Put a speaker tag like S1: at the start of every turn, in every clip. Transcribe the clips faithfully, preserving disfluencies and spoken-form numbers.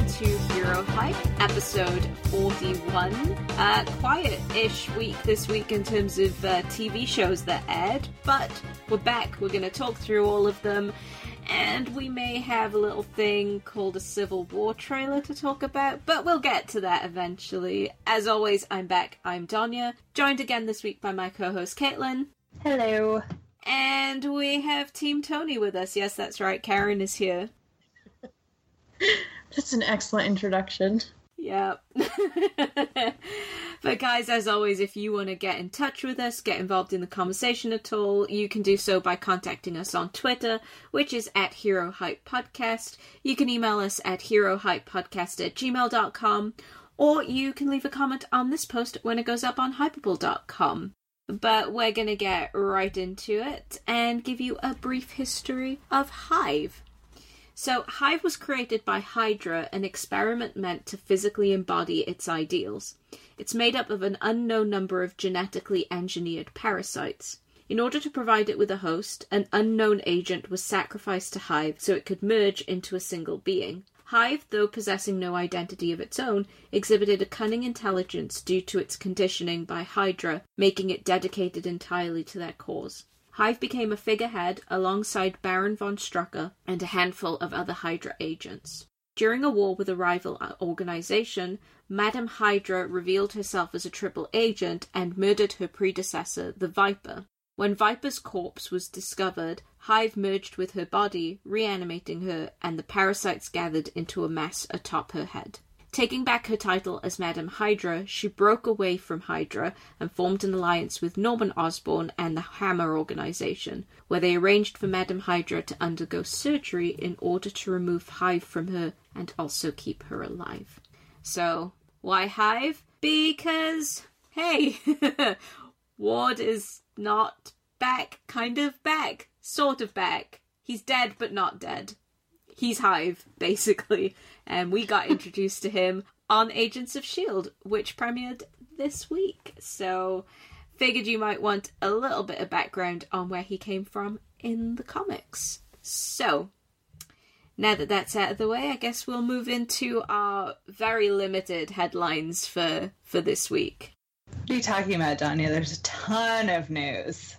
S1: to Hero Hype, episode forty-one. Uh, quiet-ish week this week in terms of uh, T V shows that aired, but we're back. We're going to talk through all of them, and we may have a little thing called a Civil War trailer to talk about, but we'll get to that eventually. As always, I'm back. I'm Donya, joined again this week by my co-host Caitlin.
S2: Hello.
S1: And we have Team Tony with us. Yes, that's right. Karen is here.
S2: That's an excellent introduction.
S1: Yeah. But guys, as always, if you want to get in touch with us, get involved in the conversation at all, you can do so by contacting us on Twitter, which is at Hero Hype Podcast. You can email us at herohypepodcast at gmail dot com, or you can leave a comment on this post when it goes up on hypable dot com. But we're going to get right into it and give you a brief history of Hive. So, Hive was created by Hydra, an experiment meant to physically embody its ideals. It's made up of an unknown number of genetically engineered parasites. In order to provide it with a host, an unknown agent was sacrificed to Hive so it could merge into a single being. Hive, though possessing no identity of its own, exhibited a cunning intelligence due to its conditioning by Hydra, making it dedicated entirely to their cause. Hive became a figurehead alongside Baron von Strucker and a handful of other Hydra agents. During a war with a rival organization, Madame Hydra revealed herself as a triple agent and murdered her predecessor, the Viper. When Viper's corpse was discovered, Hive merged with her body, reanimating her, and the parasites gathered into a mass atop her head. Taking back her title as Madame Hydra, she broke away from Hydra and formed an alliance with Norman Osborn and the Hammer organization, where they arranged for Madame Hydra to undergo surgery in order to remove Hive from her and also keep her alive. So, why Hive? Because, hey, Ward is not back, kind of back, sort of back. He's dead, but not dead. He's Hive, basically, and we got introduced to him on Agents of S H I E L D, which premiered this week. So, figured you might want a little bit of background on where he came from in the comics. So, now that that's out of the way, I guess we'll move into our very limited headlines for, for this week.
S2: What are you talking about, Donya? There's a ton of news.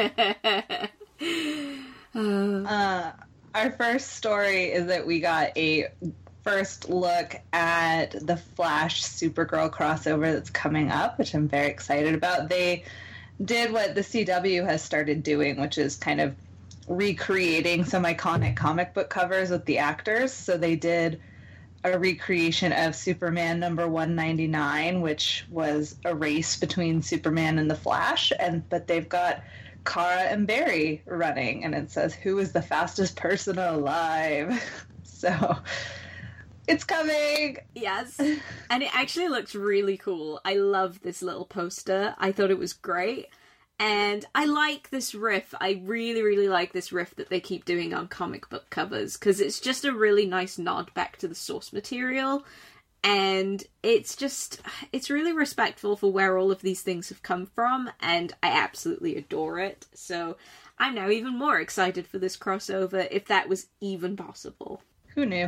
S2: uh, our first story is that we got a first look at the Flash Supergirl crossover that's coming up, which I'm very excited about. They did what the C W has started doing, which is kind of recreating some iconic comic book covers with the actors. So they did a recreation of Superman number one ninety-nine, which was a race between Superman and the Flash, and but they've got Kara and Barry running, and it says, "Who is the fastest person alive?" So, it's coming!
S1: Yes, and it actually looks really cool. I love this little poster. I thought it was great. And I like this riff. I really, really like this riff that they keep doing on comic book covers, because it's just a really nice nod back to the source material. And it's just, it's really respectful for where all of these things have come from, and I absolutely adore it. So I'm now even more excited for this crossover, if that was even possible.
S2: Who knew?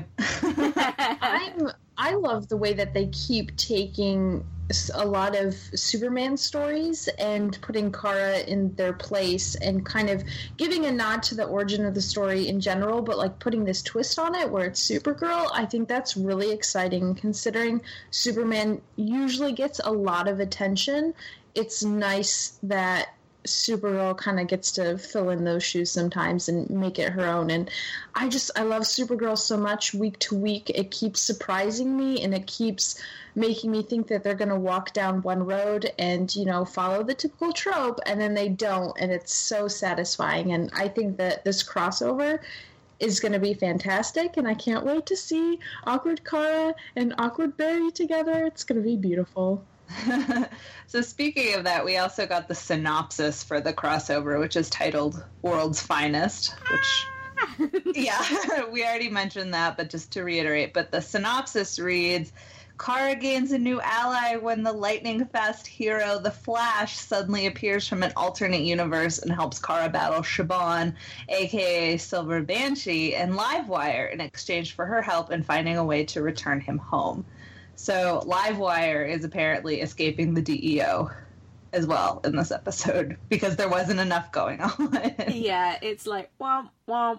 S3: I'm, I love the way that they keep taking a lot of Superman stories and putting Kara in their place and kind of giving a nod to the origin of the story in general, but like putting this twist on it where it's Supergirl. I think that's really exciting considering Superman usually gets a lot of attention. It's nice that Supergirl kind of gets to fill in those shoes sometimes and make it her own. And I just, I love Supergirl so much week to week. It keeps surprising me and it keeps making me think that they're going to walk down one road and, you know, follow the typical trope, and then they don't. And it's so satisfying. And I think that this crossover is going to be fantastic. And I can't wait to see Awkward Kara and Awkward Barry together. It's going to be beautiful.
S2: So speaking of that, we also got the synopsis for the crossover, which is titled World's Finest, which Yeah, we already mentioned that, but just to reiterate, but the synopsis reads, Kara gains a new ally when the lightning-fast hero, the Flash, suddenly appears from an alternate universe and helps Kara battle Shaban, aka Silver Banshee, and Livewire in exchange for her help in finding a way to return him home. So Livewire is apparently escaping the D E O as well in this episode because there wasn't enough going on.
S1: Yeah, it's like, womp, womp,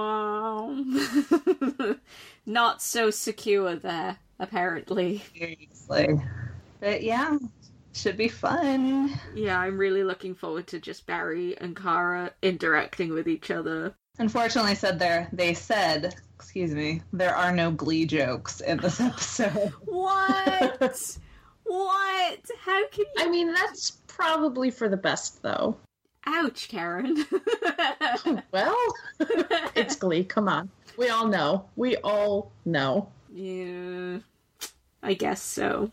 S1: womp. Not so secure there. Apparently.
S2: Seriously. But yeah, should be fun.
S1: Yeah, I'm really looking forward to just Barry and Kara interacting with each other.
S2: Unfortunately, said there they said, excuse me, there are no Glee jokes in this episode.
S1: What? What? How can you?
S3: I mean, that's probably for the best, though.
S1: Ouch, Karen.
S3: Well, it's Glee. Come on. We all know. We all know.
S1: Yeah. I guess so.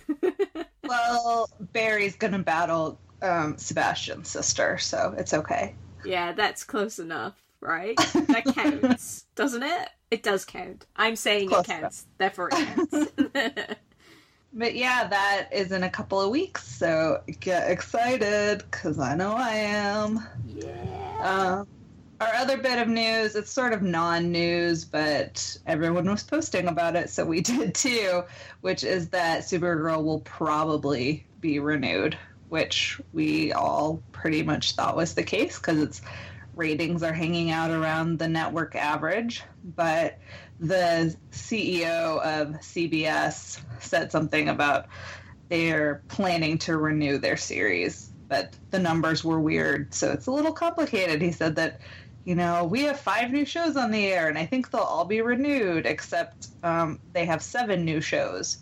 S2: Well, Barry's gonna battle um, Sebastian's sister, so it's okay.
S1: Yeah, that's close enough, right? That counts, doesn't it? It does count. I'm saying
S2: Close
S1: it counts, therefore it counts.
S2: But yeah, that is in a couple of weeks, so get excited, because I know I am.
S1: Yeah.
S2: Um, Our other bit of news, it's sort of non-news, but everyone was posting about it, so we did too, which is that Supergirl will probably be renewed, which we all pretty much thought was the case because its ratings are hanging out around the network average. But the C E O of C B S said something about they're planning to renew their series, but the numbers were weird, so it's a little complicated. He said that, you know, we have five new shows on the air, and I think they'll all be renewed, except um, they have seven new shows.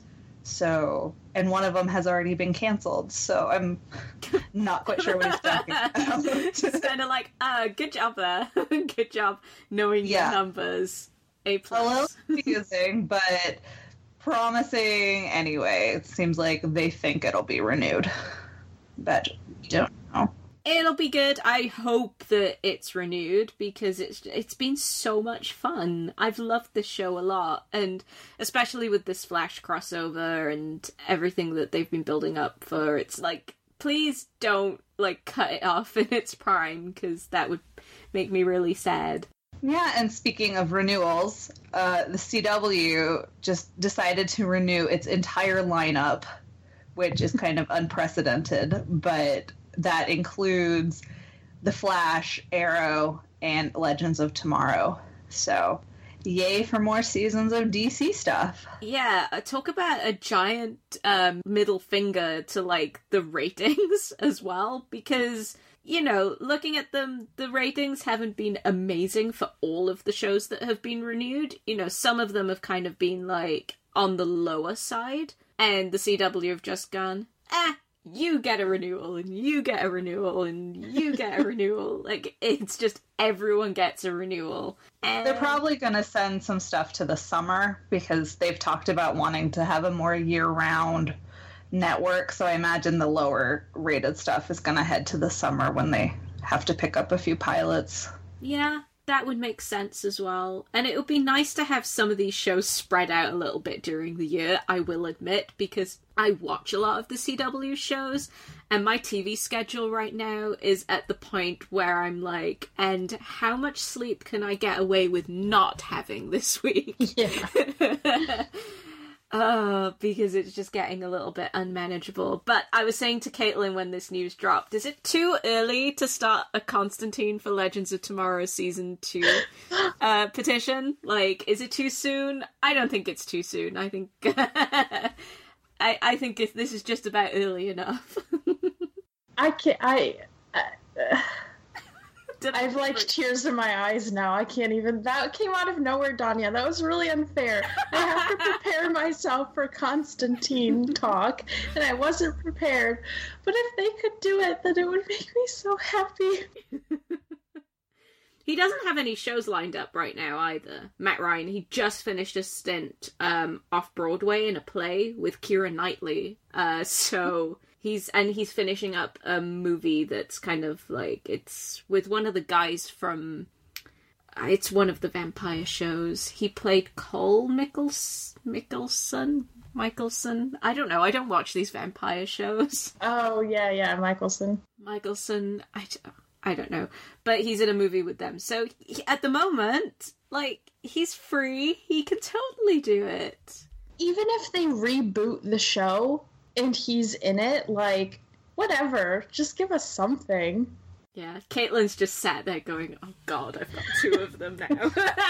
S2: So, and one of them has already been canceled, so I'm not quite sure what he's talking about.
S1: It's kind of like, uh, good job there. Good job knowing
S2: Yeah.
S1: your numbers. A
S2: A
S1: plus.
S2: little confusing, but promising anyway. It seems like they think it'll be renewed, but we don't know.
S1: It'll be good. I hope that it's renewed because it's it's been so much fun. I've loved this show a lot, and especially with this Flash crossover and everything that they've been building up for. It's like, please don't like cut it off in its prime because that would make me really sad.
S2: Yeah, and speaking of renewals, uh, the C W just decided to renew its entire lineup, which is kind of unprecedented, but that includes The Flash, Arrow, and Legends of Tomorrow. So, yay for more seasons of D C stuff.
S1: Yeah, uh, talk about a giant um, middle finger to like the ratings as well, because, you know, looking at them, the ratings haven't been amazing for all of the shows that have been renewed. You know, some of them have kind of been like on the lower side, and the C W have just gone, ah, you get a renewal, and you get a renewal, and you get a renewal. Like, it's just everyone gets a renewal. And
S2: They're probably going to send some stuff to the summer because they've talked about wanting to have a more year-round network. So I imagine the lower rated stuff is going to head to the summer when they have to pick up a few pilots.
S1: yeah, that would make sense as well. And it would be nice to have some of these shows spread out a little bit during the year, I will admit, because I watch a lot of the C W shows, and my T V schedule right now is at the point where I'm like, and how much sleep can I get away with not having this week?
S3: Yeah.
S1: Uh, because it's just getting a little bit unmanageable. But I was saying to Caitlin when this news dropped, is it too early to start a Constantine for Legends of Tomorrow season two uh, petition? Like, is it too soon? I don't think it's too soon. I think I I think if this is just about early enough.
S3: I can't. I. I uh,
S1: Did
S3: I have like tears in my eyes now. I can't even. That came out of nowhere, Danya. That was really unfair. I have to prepare myself for Constantine talk, and I wasn't prepared. But if they could do it, then it would make me so happy.
S1: He doesn't have any shows lined up right now either. Matt Ryan, he just finished a stint um, off Broadway in a play with Keira Knightley. Uh, so he's and he's finishing up a movie that's kind of like, it's with one of the guys from it's one of the vampire shows. He played Cole Mickels- Mickelson? Michelson? I don't know. I don't watch these vampire shows.
S3: Oh, yeah, yeah, Michelson.
S1: Michelson. I, I don't know. But he's in a movie with them. So he, at the moment, like, he's free. He can totally do it.
S3: Even if they reboot the show and he's in it, like, whatever. Just give us something.
S1: Yeah, Caitlin's just sat there going, oh god, I've got two of them now.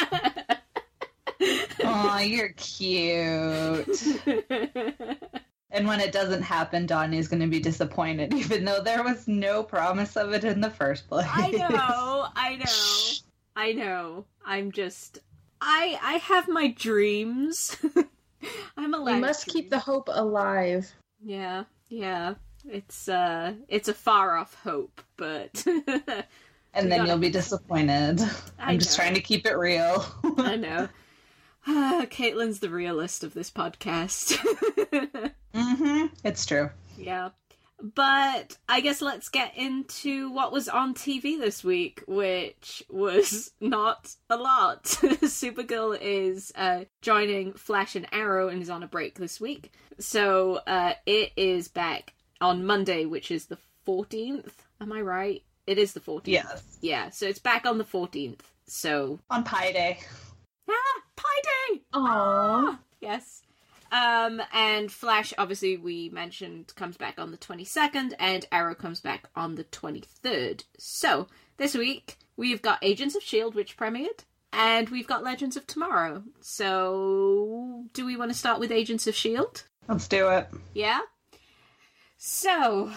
S2: Aw, you're cute. And when it doesn't happen, Donnie's going to be disappointed, even though there was no promise of it in the first place.
S1: I know, I know, I know. I'm just, I I have my dreams. I'm allowed.
S3: We must keep the hope alive.
S1: Yeah, yeah. It's uh, it's a far off hope, but.
S2: And then you'll be disappointed.
S1: I
S2: I'm just
S1: know.
S2: trying to keep it real.
S1: I know. Caitlin's the realist of this podcast.
S2: Mm-hmm. It's true.
S1: Yeah. But I guess let's get into what was on T V this week, which was not a lot. Supergirl is uh, joining Flash and Arrow and is on a break this week. So uh, it is back on Monday, which is the fourteenth. Am I right? It is the fourteenth.
S2: Yes.
S1: Yeah, so it's back on the fourteenth. So...
S2: On Pi Day.
S1: Ah! Pi Day!
S3: Aww.
S1: Yes. Um, and Flash, obviously, we mentioned, comes back on the twenty-second, and Arrow comes back on the twenty-third. So, this week, we've got Agents of S H I E L D, which premiered, and we've got Legends of Tomorrow. So, do we want to start with Agents of S H I E L D?
S2: Let's do it.
S1: Yeah? So,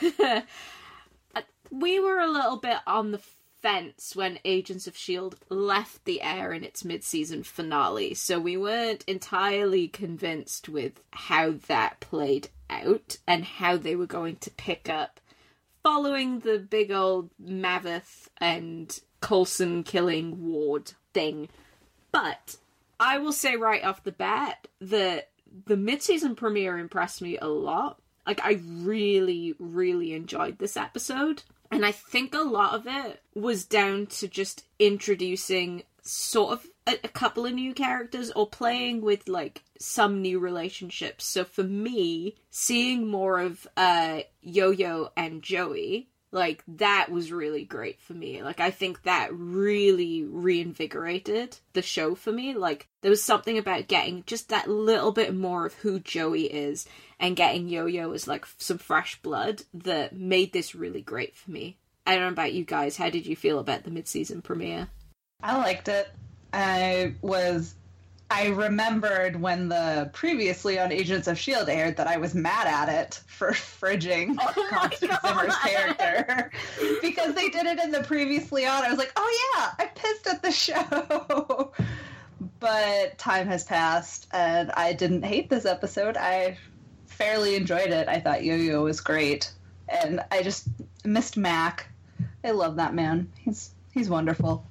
S1: we were a little bit on the fence when Agents of S H I E L D left the air in its mid-season finale, so we weren't entirely convinced with how that played out and how they were going to pick up following the big old Maveth and Coulson killing Ward thing. But I will say right off the bat that the mid-season premiere impressed me a lot. Like, I really, really enjoyed this episode. And I think a lot of it was down to just introducing sort of a, a couple of new characters or playing with, like, some new relationships. So for me, seeing more of uh, Yo-Yo and Joey, like, that was really great for me. Like, I think that really reinvigorated the show for me. Like, there was something about getting just that little bit more of who Joey is and getting Yo-Yo as, like, some fresh blood that made this really great for me. I don't know about you guys. How did you feel about the mid-season premiere?
S2: I liked it. I was... I remembered when the previously on Agents of S H I E L D aired that I was mad at it for fridging
S1: Oh
S2: Constance Zimmer's character. Because they did it in the previously on. I was like, oh yeah, I pissed at the show. But time has passed, and I didn't hate this episode. I fairly enjoyed it. I thought Yo-Yo was great. And I just missed Mac. I love that man. He's he's wonderful.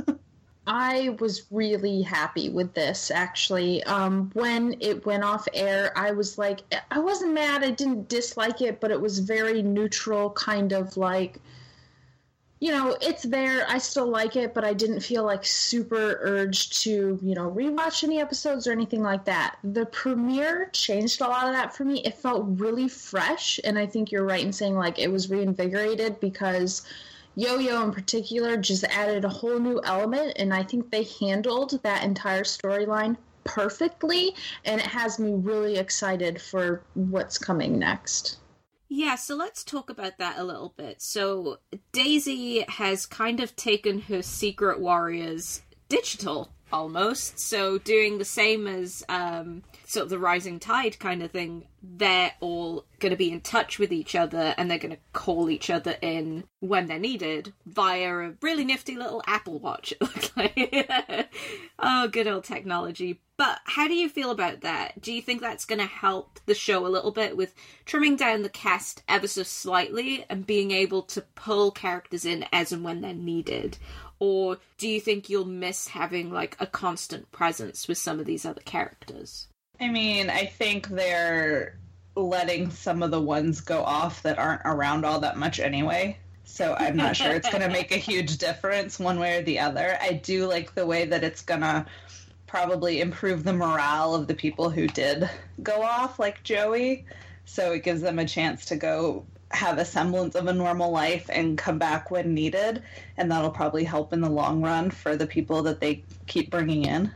S3: I was really happy with this, actually. Um, when it went off air, I was like, I wasn't mad, I didn't dislike it, but it was very neutral, kind of like, you know, it's there, I still like it, but I didn't feel like super urged to, you know, rewatch any episodes or anything like that. The premiere changed a lot of that for me. It felt really fresh, and I think you're right in saying, like, it was reinvigorated because Yo-Yo in particular just added a whole new element, and I think they handled that entire storyline perfectly, and it has me really excited for what's coming next.
S1: Yeah, so let's talk about that a little bit. So Daisy has kind of taken her Secret Warriors digital, almost. So doing the same as um, sort of the Rising Tide kind of thing. They're all going to be in touch with each other, and they're going to call each other in when they're needed via a really nifty little Apple Watch, it looked like. Oh, good old technology. But how do you feel about that? Do you think that's going to help the show a little bit with trimming down the cast ever so slightly and being able to pull characters in as and when they're needed? Or do you think you'll miss having, like, a constant presence with some of these other characters?
S2: I mean, I think they're letting some of the ones go off that aren't around all that much anyway. So I'm not sure it's going to make a huge difference one way or the other. I do like the way that it's going to probably improve the morale of the people who did go off, like Joey. So it gives them a chance to go have a semblance of a normal life and come back when needed. And that'll probably help in the long run for the people that they keep bringing in.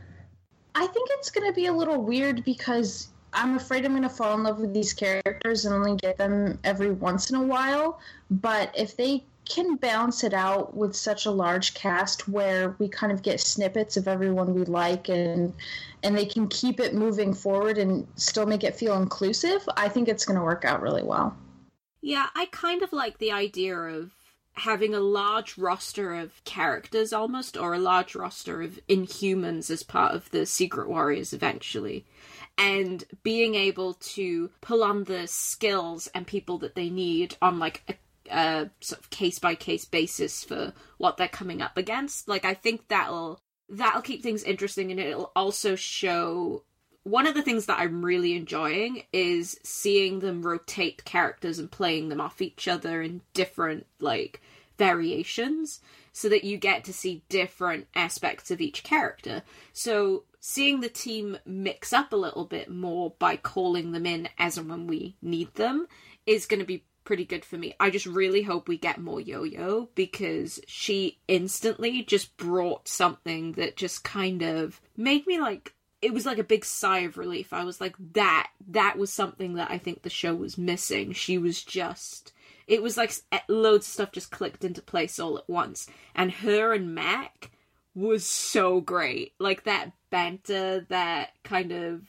S3: I think it's going to be a little weird because I'm afraid I'm going to fall in love with these characters and only get them every once in a while. But if they can balance it out with such a large cast where we kind of get snippets of everyone we like and and they can keep it moving forward and still make it feel inclusive, I think it's going to work out really well.
S1: Yeah, I kind of like the idea of having a large roster of characters almost, or a large roster of Inhumans as part of the Secret Warriors eventually, and being able to pull on the skills and people that they need on like a Uh, sort of case-by-case basis for what they're coming up against. Like, I think that'll that'll keep things interesting, and it'll also show... One of the things that I'm really enjoying is seeing them rotate characters and playing them off each other in different, like, variations, so that you get to see different aspects of each character. So, seeing the team mix up a little bit more by calling them in as and when we need them is going to be pretty good for me. I just really hope we get more Yo-Yo, because she instantly just brought something that just kind of made me like, it was like a big sigh of relief. I was like, that, that was something that I think the show was missing. She was just, it was like loads of stuff just clicked into place all at once. And her and Mac was so great. Like that banter, that kind of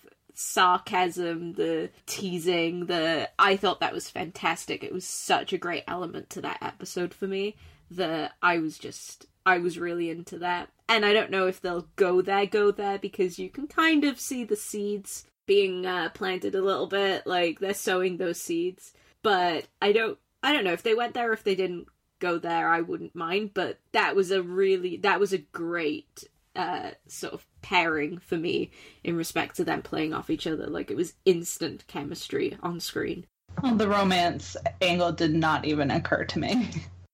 S1: sarcasm, the teasing, the I thought that was fantastic. It was such a great element to that episode for me that I was just I was really into that. And I don't know if they'll go there go there because you can kind of see the seeds being uh, planted a little bit, like they're sowing those seeds. But I don't I don't know if they went there or if they didn't go there, I wouldn't mind, but that was a really that was a great uh sort of pairing for me in respect to them playing off each other. Like, it was instant chemistry on screen.
S2: Well, the romance angle did not even occur to me.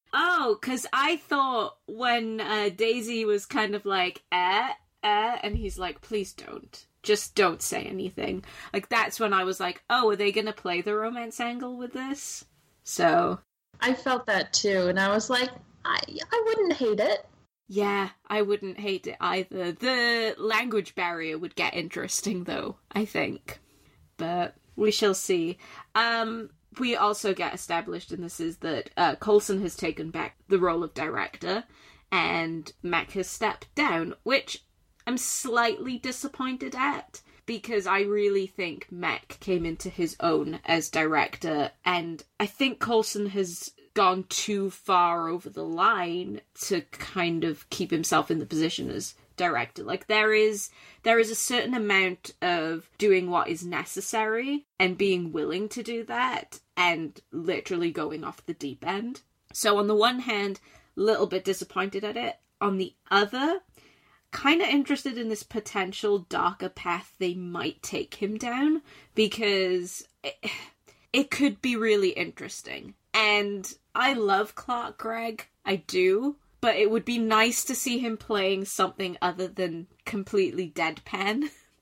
S1: Oh, because I thought when uh, Daisy was kind of like, eh, eh, and he's like, please don't. Just don't say anything. Like, that's when I was like, oh, are they going to play the romance angle with this? So...
S3: I felt that too, and I was like, I, I wouldn't hate it.
S1: Yeah, I wouldn't hate it either. The language barrier would get interesting, though, I think. But we shall see. Um, we also get established in this is that uh, Coulson has taken back the role of director, and Mac has stepped down, which I'm slightly disappointed at, because I really think Mac came into his own as director, and I think Coulson has gone too far over the line to kind of keep himself in the position as director. Like, there is there is a certain amount of doing what is necessary and being willing to do that and literally going off the deep end. So on the one hand, a little bit disappointed at it. On the other, kind of interested in this potential darker path they might take him down, because it, it could be really interesting. And I love Clark Gregg, I do, but it would be nice to see him playing something other than completely deadpan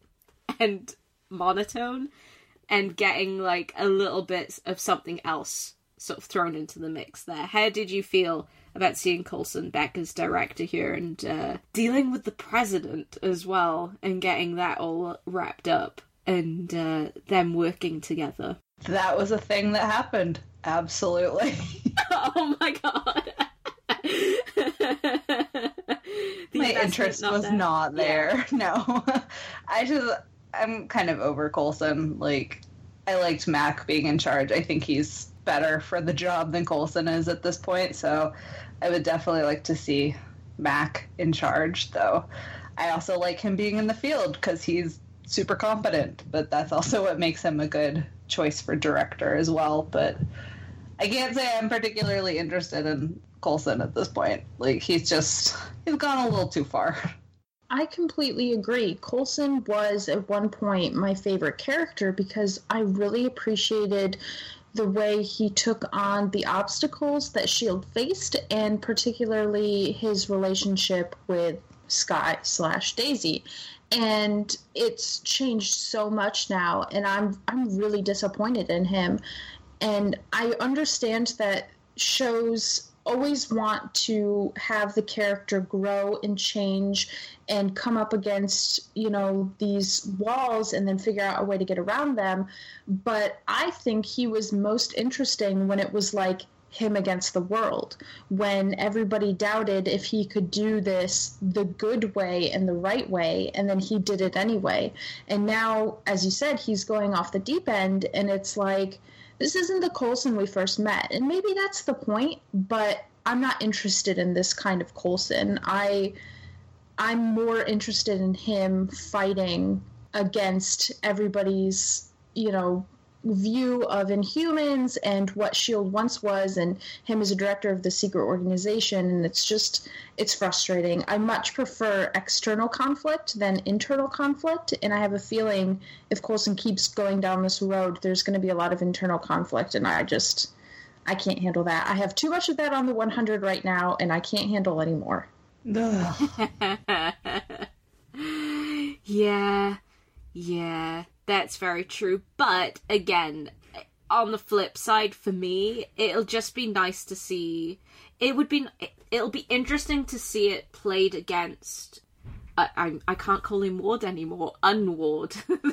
S1: and monotone, and getting like a little bit of something else sort of thrown into the mix there. How did you feel about seeing Coulson back as director here, and uh, dealing with the president as well, and getting that all wrapped up, and uh, them working together?
S2: That was a thing that happened. Absolutely.
S1: Oh my god.
S2: My interest
S1: not
S2: was
S1: there.
S2: not there.
S1: Yeah.
S2: No. I just, I'm kind of over Coulson. Like, I liked Mac being in charge. I think he's better for the job than Coulson is at this point, so I would definitely like to see Mac in charge, though. I also like him being in the field because he's super competent, but that's also what makes him a good choice for director as well. But I can't say I'm particularly interested in Coulson at this point. Like, he's just, he's gone a little too far.
S3: I completely agree. Coulson was at one point my favorite character because I really appreciated the way he took on the obstacles that S H I E L D faced, and particularly his relationship with Skye slash Daisy. And it's changed so much now, and I'm I'm really disappointed in him. And I understand that shows always want to have the character grow and change and come up against, you know, these walls and then figure out a way to get around them. But I think he was most interesting when it was like him against the world, when everybody doubted if he could do this the good way and the right way, and then he did it anyway. And now, as you said, he's going off the deep end, and it's like, this isn't the Coulson we first met. And maybe that's the point, but I'm not interested in this kind of Coulson. I, I'm more interested in him fighting against everybody's, you know, view of Inhumans and what S H I E L D once was, and him as a director of the secret organization. And it's just, it's frustrating. I much prefer external conflict than internal conflict, and I have a feeling if Coulson keeps going down this road, there's going to be a lot of internal conflict, and I just, I can't handle that. I have too much of that on the one hundred right now, and I can't handle anymore.
S1: yeah, yeah. That's very true. But, again, on the flip side, for me, it'll just be nice to see... It would be... It'll be interesting to see it played against... I, I, I can't call him Ward anymore. Unward.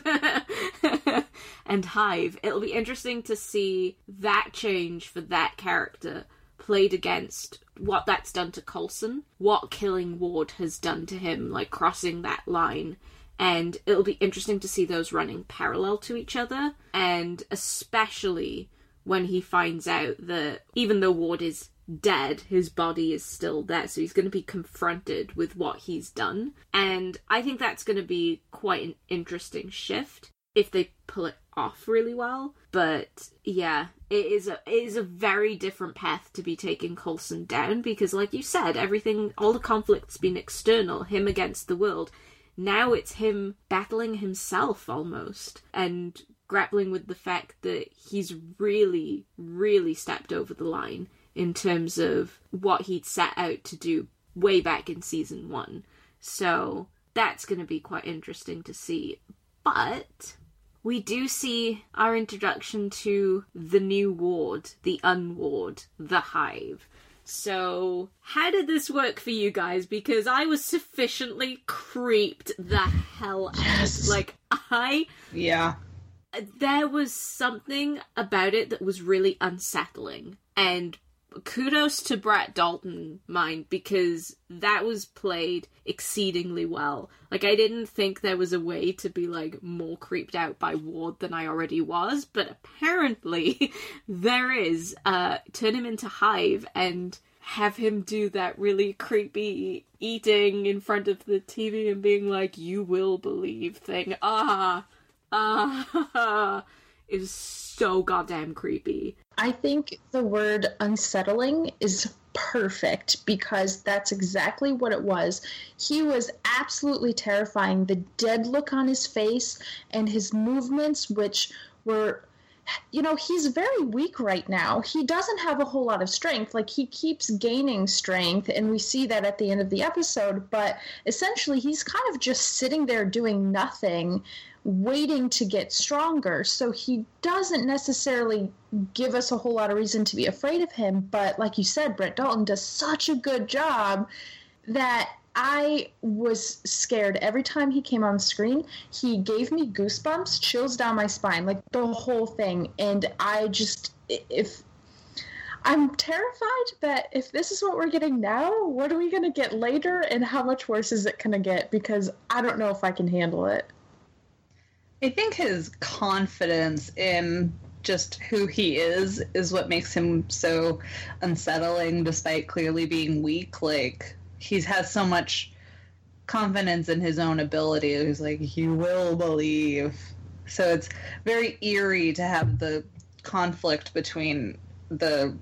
S1: And Hive. It'll be interesting to see that change for that character played against what that's done to Coulson. What killing Ward has done to him, like, crossing that line. And it'll be interesting to see those running parallel to each other. And especially when he finds out that even though Ward is dead, his body is still there. So he's going to be confronted with what he's done. And I think that's going to be quite an interesting shift if they pull it off really well. But yeah, it is a, it is a very different path to be taking Coulson down. Because like you said, everything, all the conflict's been external, him against the world. Now it's him battling himself almost and grappling with the fact that he's really, really stepped over the line in terms of what he'd set out to do way back in season one. So that's going to be quite interesting to see. But we do see our introduction to the new Ward, the Unward, the Hive. So, how did this work for you guys? Because I was sufficiently creeped the hell out.
S3: Yes.
S1: Like, I...
S2: Yeah.
S1: There was something about it that was really unsettling. And kudos to Brett Dalton, mind, because that was played exceedingly well. Like, I didn't think there was a way to be, like, more creeped out by Ward than I already was, but apparently there is. Uh, turn him into Hive and have him do that really creepy eating in front of the T V and being like, you will believe thing. Ah, ah, is so goddamn creepy.
S3: I think the word unsettling is perfect because that's exactly what it was. He was absolutely terrifying. The dead look on his face and his movements, which were, you know, he's very weak right now. He doesn't have a whole lot of strength. Like, he keeps gaining strength, and we see that at the end of the episode, but essentially he's kind of just sitting there doing nothing, waiting to get stronger. So he doesn't necessarily give us a whole lot of reason to be afraid of him. But like you said, Brett Dalton does such a good job that I was scared every time he came on screen. He gave me goosebumps, chills down my spine, like the whole thing. And I just, if I'm terrified that if this is what we're getting now, what are we going to get later, and how much worse is it going to get? Because I don't know if I can handle it.
S2: I think his confidence in just who he is is what makes him so unsettling, despite clearly being weak. Like, he has so much confidence in his own ability. He's like, you will believe. So it's very eerie to have the conflict between the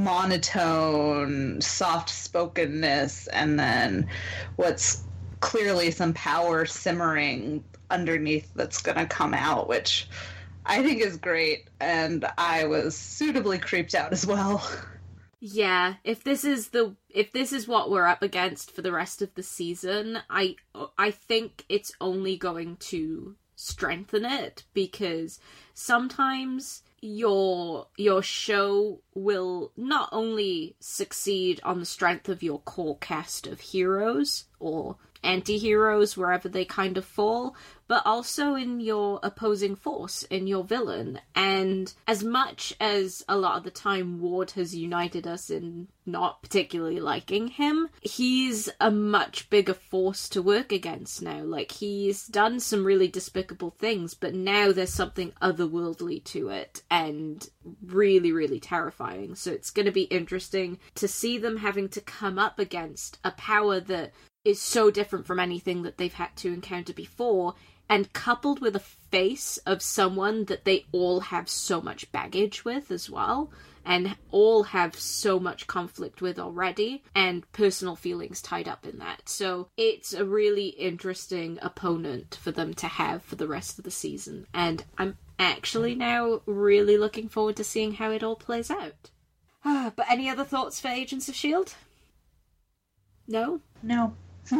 S2: monotone, soft-spokenness, and then what's clearly some power simmering underneath that's going to come out, which I think is great, and I was suitably creeped out as well.
S1: Yeah, if this is the if this is what we're up against for the rest of the season, I I think it's only going to strengthen it, because sometimes your your show will not only succeed on the strength of your core cast of heroes or anti-heroes wherever they kind of fall, but also in your opposing force, in your villain. And as much as a lot of the time Ward has united us in not particularly liking him, he's a much bigger force to work against now. Like, he's done some really despicable things, but now there's something otherworldly to it, and really, really terrifying. So it's going to be interesting to see them having to come up against a power that is so different from anything that they've had to encounter before, and coupled with a face of someone that they all have so much baggage with as well, and all have so much conflict with already, and personal feelings tied up in that. So it's a really interesting opponent for them to have for the rest of the season, and I'm actually now really looking forward to seeing how it all plays out. Ah, but any other thoughts for Agents of S H I E L D? No?
S2: No.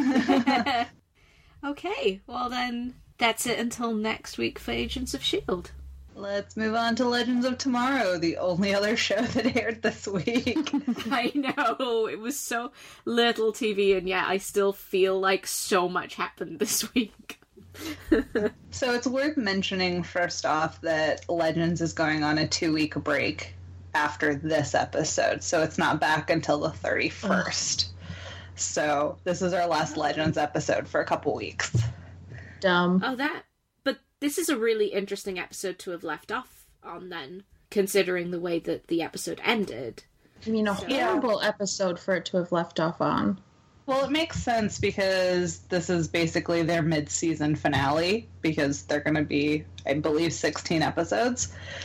S1: Okay, well then, that's it until next week for Agents of S H I E L D.
S2: Let's move on to Legends of Tomorrow, the only other show that aired this week.
S1: I know, it was so little T V, and yet I still feel like so much happened this week.
S2: So it's worth mentioning, first off, that Legends is going on a two-week break after this episode, so it's not back until the thirty-first. Ugh. So this is our last Legends episode for a couple weeks.
S3: Dumb.
S1: Oh, that. But this is a really interesting episode to have left off on then, considering the way that the episode ended.
S3: I mean, a
S1: So-
S3: horrible episode for it to have left off on.
S2: Well, it makes sense because this is basically their mid-season finale, because they're going to be, I believe, sixteen episodes.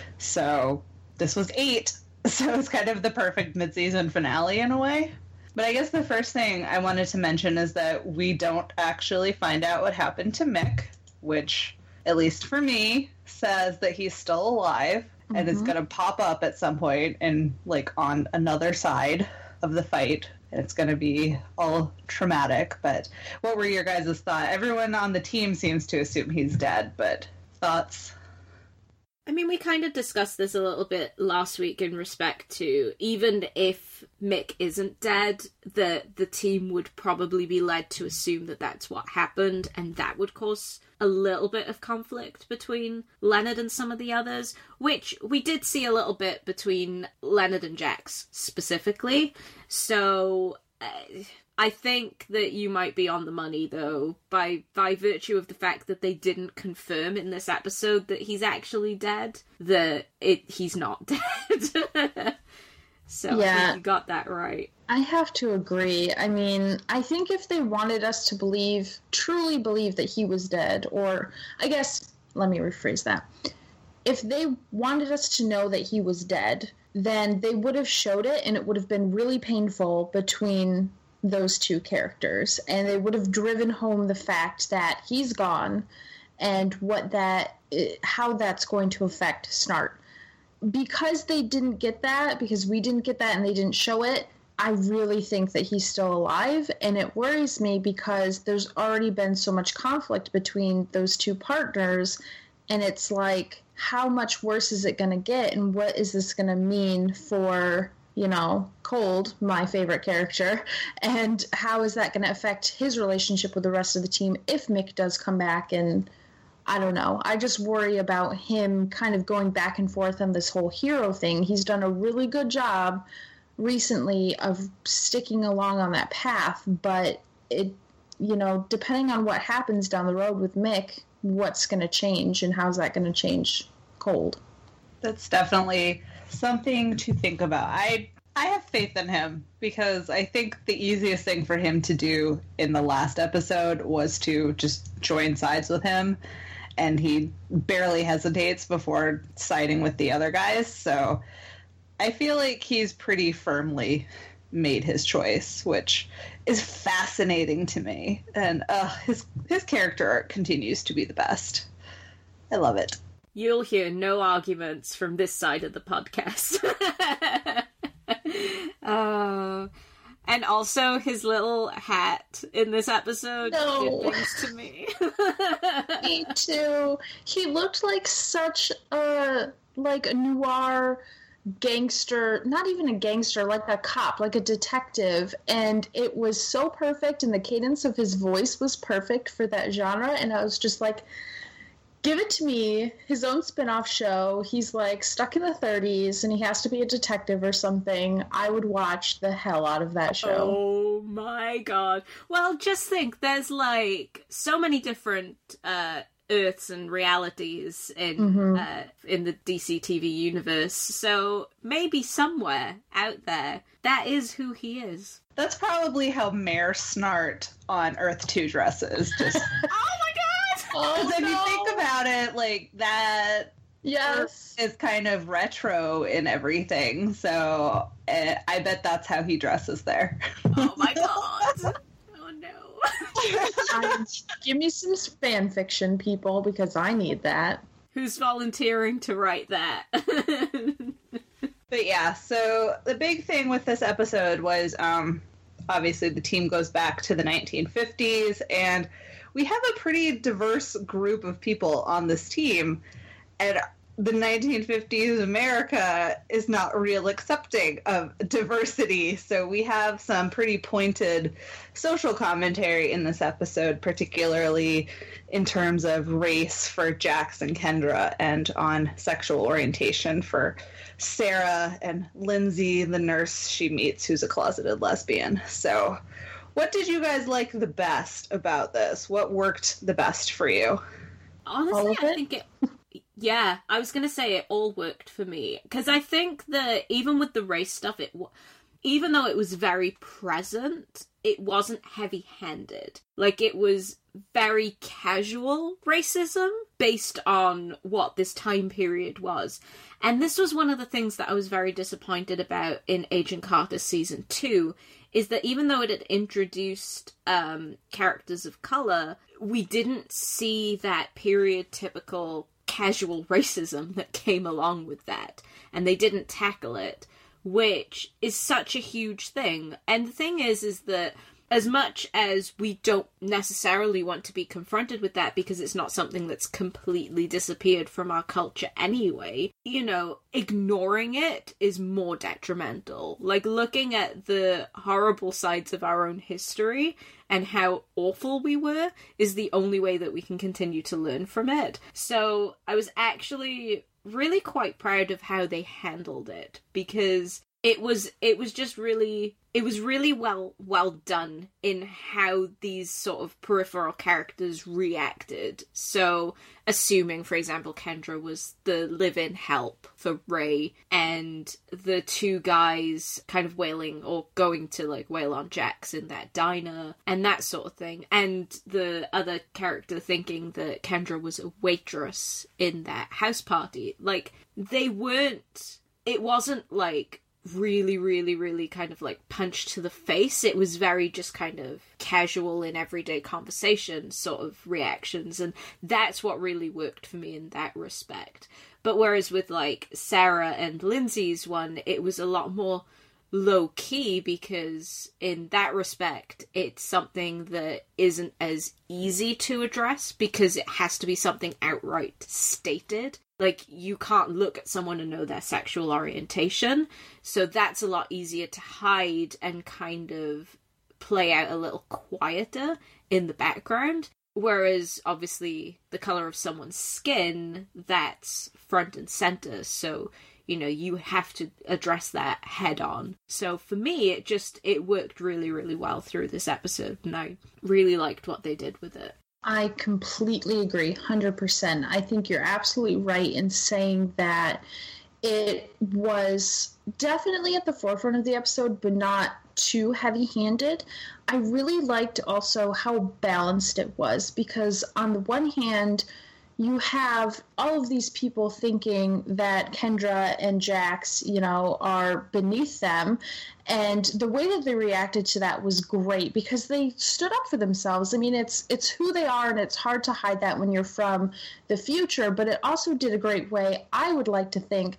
S2: So this was eight. So it's kind of the perfect mid-season finale in a way. But I guess the first thing I wanted to mention is that we don't actually find out what happened to Mick, which, at least for me, says that he's still alive mm-hmm. and is going to pop up at some point and, like, on another side of the fight. And it's going to be all traumatic. But what were your guys' thoughts? Everyone on the team seems to assume he's dead, but thoughts?
S1: I mean, we kind of discussed this a little bit last week in respect to, even if Mick isn't dead, the the team would probably be led to assume that that's what happened, and that would cause a little bit of conflict between Leonard and some of the others, which we did see a little bit between Leonard and Jax specifically. So uh, I think that you might be on the money, though, by by virtue of the fact that they didn't confirm in this episode that he's actually dead, that it he's not dead. So yeah. I think you got that right.
S3: I have to agree. I mean, I think if they wanted us to believe, truly believe that he was dead, or I guess, let me rephrase that. If they wanted us to know that he was dead, then they would have showed it, and it would have been really painful between those two characters, and they would have driven home the fact that he's gone and what that how that's going to affect Snart. Because they didn't get that, because we didn't get that and they didn't show it, I really think that he's still alive, and it worries me because there's already been so much conflict between those two partners, and it's like, how much worse is it going to get, and what is this going to mean for, you know, Cold, my favorite character, and how is that going to affect his relationship with the rest of the team if Mick does come back? And I don't know. I just worry about him kind of going back and forth on this whole hero thing. He's done a really good job recently of sticking along on that path, but it, you know, depending on what happens down the road with Mick, what's going to change and how's that going to change Cold?
S2: That's definitely something to think about. I I have faith in him because I think the easiest thing for him to do in the last episode was to just join sides with him, and he barely hesitates before siding with the other guys. So I feel like he's pretty firmly made his choice, which is fascinating to me. And uh, his his character art continues to be the best. I love it.
S1: You'll hear no arguments from this side of the podcast. uh, and also his little hat in this episode
S3: No.
S1: did things to me.
S3: Me too. He looked like such a like a noir gangster, not even a gangster, like a cop, like a detective, and it was so perfect, and the cadence of his voice was perfect for that genre, and I was just like, give it to me. His own spin-off show. He's like stuck in the thirties and he has to be a detective or something. I would watch the hell out of that show.
S1: Oh my god. Well, just think, there's like so many different uh Earths and realities in
S3: Mhm.
S1: uh, in the D C T V universe, so maybe somewhere out there that is who he is.
S2: That's probably how Mayor Snart on Earth two dresses. Just
S1: Oh my god!
S3: Oh,
S2: because if
S3: no.
S2: you think about it, like that
S3: Yes.
S2: is kind of retro in everything. So uh, I bet that's how he dresses there.
S1: Oh my god! Oh no!
S3: I, give me some fan fiction, people, because I need that.
S1: Who's volunteering to write that?
S2: But yeah, so the big thing with this episode was um, obviously the team goes back to the nineteen fifties, and we have a pretty diverse group of people on this team. And the nineteen fifties America is not real accepting of diversity, so we have some pretty pointed social commentary in this episode, particularly in terms of race for Jax and Kendra, and on sexual orientation for Sarah and Lindsay, the nurse she meets, who's a closeted lesbian. So what did you guys like the best about this? What worked the best for you?
S3: All
S1: Honestly,
S3: of
S1: I
S3: it?
S1: think it. Yeah, I was gonna say it all worked for me, because I think that even with the race stuff, it wa- even though it was very present, it wasn't heavy-handed. Like, it was very casual racism based on what this time period was. And this was one of the things that I was very disappointed about in Agent Carter Season two, is that even though it had introduced um, characters of color, we didn't see that period typical casual racism that came along with that. And they didn't tackle it, which is such a huge thing. And the thing is, is that as much as we don't necessarily want to be confronted with that because it's not something that's completely disappeared from our culture anyway, you know, ignoring it is more detrimental. Like, looking at the horrible sides of our own history and how awful we were is the only way that we can continue to learn from it. So I was actually really quite proud of how they handled it, because it was it was just really it was really well well done in how these sort of peripheral characters reacted. So assuming, for example, Kendra was the live-in help for Ray, and the two guys kind of wailing or going to like wail on Jax in that diner and that sort of thing, and the other character thinking that Kendra was a waitress in that house party. Like, they weren't it wasn't like really, really, really kind of like punch to the face. It was very just kind of casual in everyday conversation sort of reactions, and that's what really worked for me in that respect. But whereas with like Sarah and Lindsay's one, it was a lot more low key, because in that respect it's something that isn't as easy to address because it has to be something outright stated. Like, you can't look at someone and know their sexual orientation, so that's a lot easier to hide and kind of play out a little quieter in the background. Whereas, obviously, the colour of someone's skin, that's front and centre, so, you know, you have to address that head on. So for me, it just, it worked really, really well through this episode, and I really liked what they did with it.
S3: I completely agree, one hundred percent. I think you're absolutely right in saying that it was definitely at the forefront of the episode, but not too heavy-handed. I really liked also how balanced it was, because on the one hand, you have all of these people thinking that Kendra and Jax, you know, are beneath them. And the way that they reacted to that was great because they stood up for themselves. I mean, it's it's who they are, and it's hard to hide that when you're from the future. But it also did a great way, I would like to think,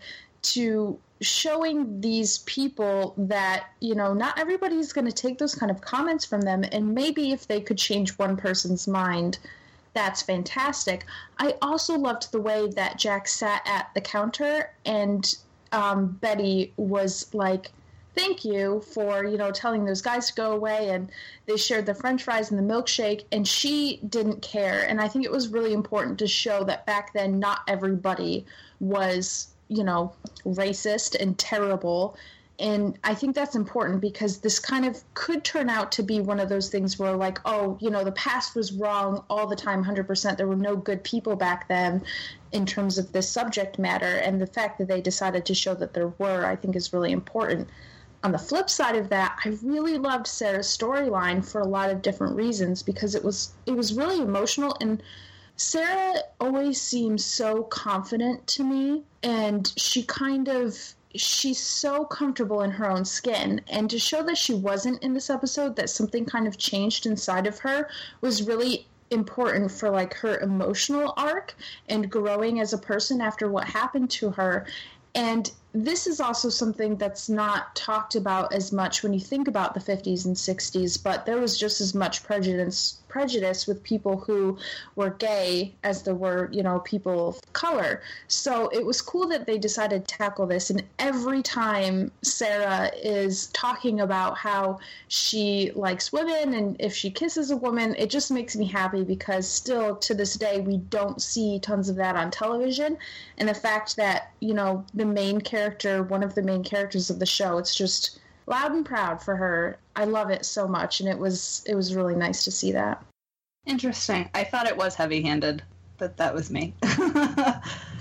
S3: to showing these people that, you know, not everybody's going to take those kind of comments from them. And maybe if they could change one person's mind, that's fantastic. I also loved the way that Jack sat at the counter and um, Betty was like, thank you for, you know, telling those guys to go away, and they shared the french fries and the milkshake, and she didn't care. And I think it was really important to show that back then not everybody was, you know, racist and terrible. And I think that's important because this kind of could turn out to be one of those things where, like, oh, you know, the past was wrong all the time, one hundred percent. There were no good people back then in terms of this subject matter. And the fact that they decided to show that there were, I think, is really important. On the flip side of that, I really loved Sarah's storyline for a lot of different reasons because it was it was really emotional. And Sarah always seems so confident to me, and she kind of... she's so comfortable in her own skin, and to show that she wasn't in this episode, that something kind of changed inside of her, was really important for like her emotional arc and growing as a person after what happened to her. And this is also something that's not talked about as much when you think about the fifties and sixties, but there was just as much prejudice prejudice with people who were gay as there were, you know, people of color. So it was cool that they decided to tackle this. And every time Sarah is talking about how she likes women and if she kisses a woman, it just makes me happy because still to this day we don't see tons of that on television. And the fact that, you know, the main character, one of the main characters of the show, it's just loud and proud for her. I love it so much, and it was it was really nice to see that.
S2: Interesting. I thought it was heavy-handed, but that was me.
S3: I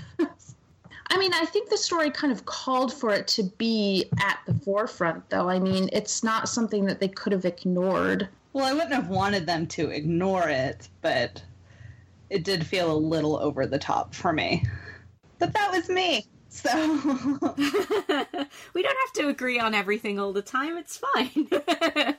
S3: mean, I think the story kind of called for it to be at the forefront, though. I mean, it's not something that they could have ignored.
S2: Well, I wouldn't have wanted them to ignore it, but it did feel a little over the top for me. But that was me. So
S1: we don't have to agree on everything all the time. It's fine.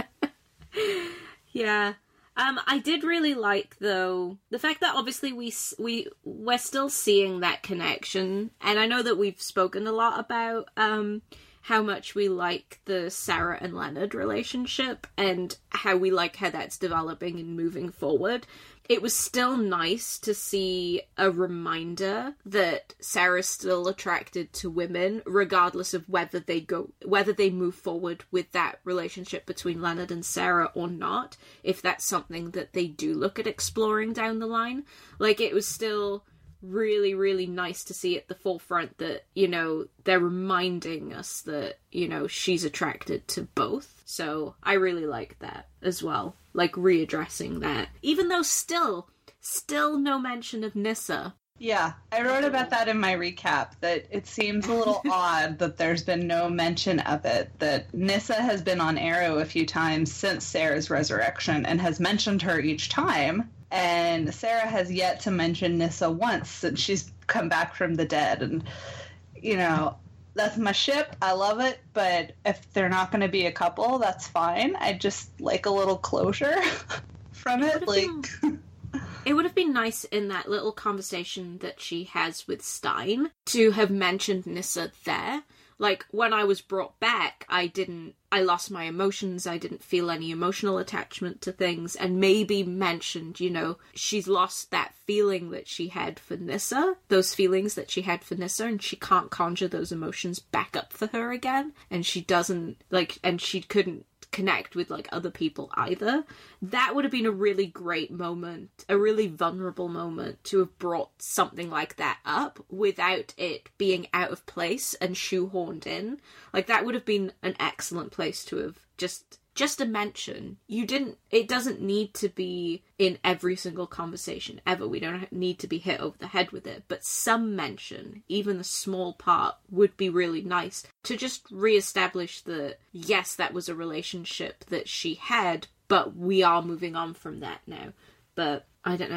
S1: Yeah. Um, I did really like, though, the fact that obviously we, we, we're still seeing that connection. And I know that we've spoken a lot about um, how much we like the Sarah and Leonard relationship and how we like how that's developing and moving forward. It was still nice to see a reminder that Sarah's still attracted to women, regardless of whether they go, whether they move forward with that relationship between Leonard and Sarah or not, if that's something that they do look at exploring down the line. Like, it was still really, really nice to see at the forefront that, you know, they're reminding us that, you know, she's attracted to both. So I really like that as well. Like, readdressing that. Even though still, still no mention of Nyssa.
S2: Yeah, I wrote about that in my recap, that it seems a little odd that there's been no mention of it, that Nyssa has been on Arrow a few times since Sarah's resurrection and has mentioned her each time, and Sarah has yet to mention Nyssa once since she's come back from the dead. And, you know, that's my ship. I love it. But if they're not going to be a couple, that's fine. I just like a little closure from it. Like,
S1: been, it would have been nice in that little conversation that she has with Stein to have mentioned Nyssa there. Like, when I was brought back, I didn't, I lost my emotions, I didn't feel any emotional attachment to things, and maybe mentioned, you know, she's lost that feeling that she had for Nyssa, those feelings that she had for Nyssa, and she can't conjure those emotions back up for her again, and she doesn't, like, and she couldn't connect with, like, other people either. That would have been a really great moment, a really vulnerable moment to have brought something like that up without it being out of place and shoehorned in. Like, that would have been an excellent place to have just just a mention. You didn't, it doesn't need to be in every single conversation ever. We don't need to be hit over the head with it, but some mention, even a small part, would be really nice to just reestablish that, yes, that was a relationship that she had, but we are moving on from that now. But I don't know.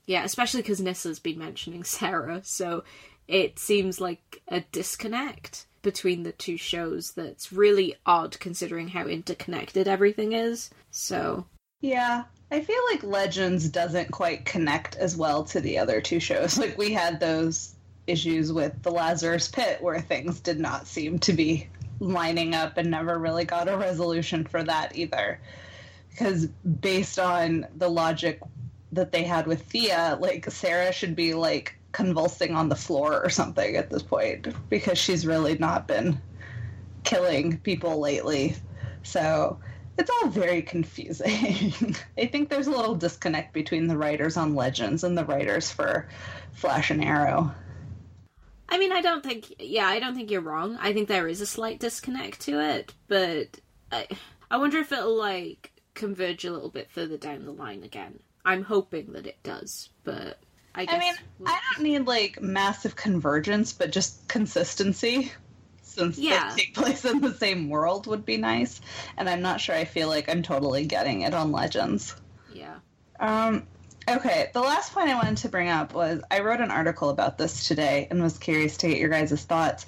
S1: Yeah, especially because Nissa's been mentioning Sarah, so it seems like a disconnect between the two shows that's really odd considering how interconnected everything is. So
S2: yeah, I feel like Legends doesn't quite connect as well to the other two shows. Like, we had those issues with the Lazarus Pit where things did not seem to be lining up and never really got a resolution for that either. Because based on the logic that they had with Thea, like, Sarah should be, like, convulsing on the floor or something at this point, because she's really not been killing people lately. So it's all very confusing. I think there's a little disconnect between the writers on Legends and the writers for Flash and Arrow.
S1: I mean, I don't think, yeah, I don't think you're wrong. I think there is a slight disconnect to it, but I, I wonder if it'll, like, converge a little bit further down the line again. I'm hoping that it does, but I guess...
S2: I mean, I don't need, like, massive convergence, but just consistency, since
S1: yeah.
S2: they take place in the same world, would be nice. And I'm not sure I feel like I'm totally getting it on Legends.
S1: Yeah.
S2: Um, okay, the last point I wanted to bring up was, I wrote an article about this today and was curious to get your guys' thoughts.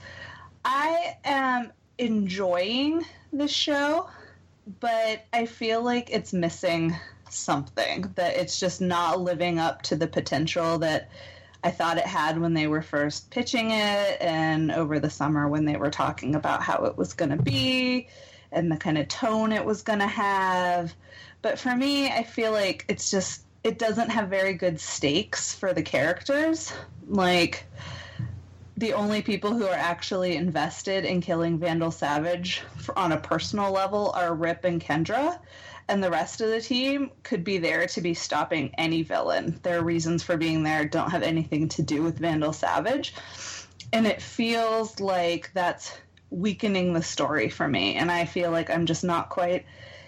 S2: I am enjoying the show, but I feel like it's missing something, that it's just not living up to the potential that I thought it had when they were first pitching it, and over the summer when they were talking about how it was going to be and the kind of tone it was going to have. But for me, I feel like it's just, it doesn't have very good stakes for the characters. Like, the only people who are actually invested in killing Vandal Savage for, on a personal level, are Rip and Kendra. And the rest of the team could be there to be stopping any villain. Their reasons for being there don't have anything to do with Vandal Savage. And it feels like that's weakening the story for me. And I feel like I'm just not quite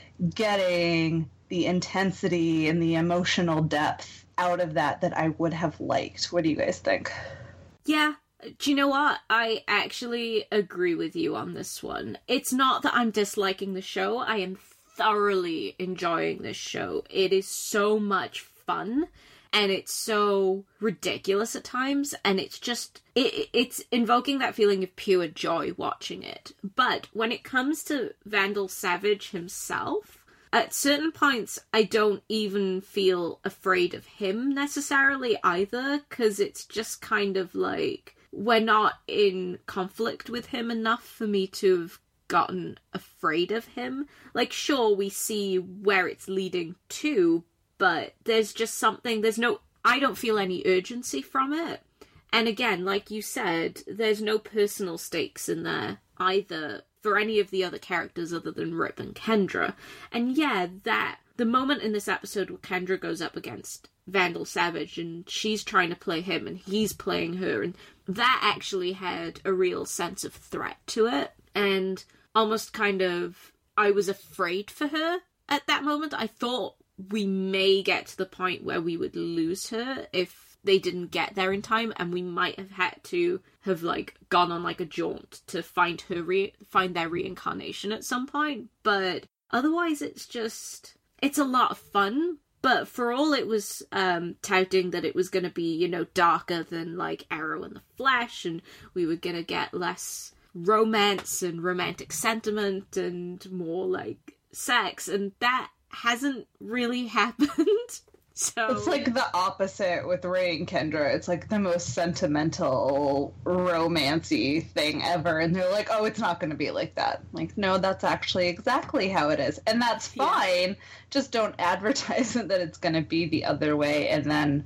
S2: getting the intensity and the emotional depth out of that that I would have liked. What do you guys think?
S1: Yeah. Do you know what? I actually agree with you on this one. It's not that I'm disliking the show. I am thoroughly enjoying this show. It is so much fun, and it's so ridiculous at times, and it's just it, it's invoking that feeling of pure joy watching it. But when it comes to Vandal Savage himself, at certain points I don't even feel afraid of him necessarily either, because it's just kind of like we're not in conflict with him enough for me to have gotten afraid of him. Like, sure, we see where it's leading to, but there's just something, there's no, I don't feel any urgency from it. And again, like you said, there's no personal stakes in there either for any of the other characters other than Rip and Kendra. And yeah, that, the moment in this episode where Kendra goes up against Vandal Savage and she's trying to play him and he's playing her, and that actually had a real sense of threat to it. And almost kind of, I was afraid for her at that moment. I thought we may get to the point where we would lose her if they didn't get there in time, and we might have had to have, like, gone on, like, a jaunt to find her, re- find their reincarnation at some point. But otherwise, it's just, it's a lot of fun. But for all it was um, touting that it was going to be, you know, darker than, like, Arrow and the Flash, and we were going to get less romance and romantic sentiment and more like sex, and that hasn't really happened. So
S2: it's like the opposite with Ray and Kendra. It's like the most sentimental, romancy thing ever, and they're like, oh, it's not going to be like that. Like, no, that's actually exactly how it is, and that's fine. Yeah. Just don't advertise it that it's going to be the other way, and then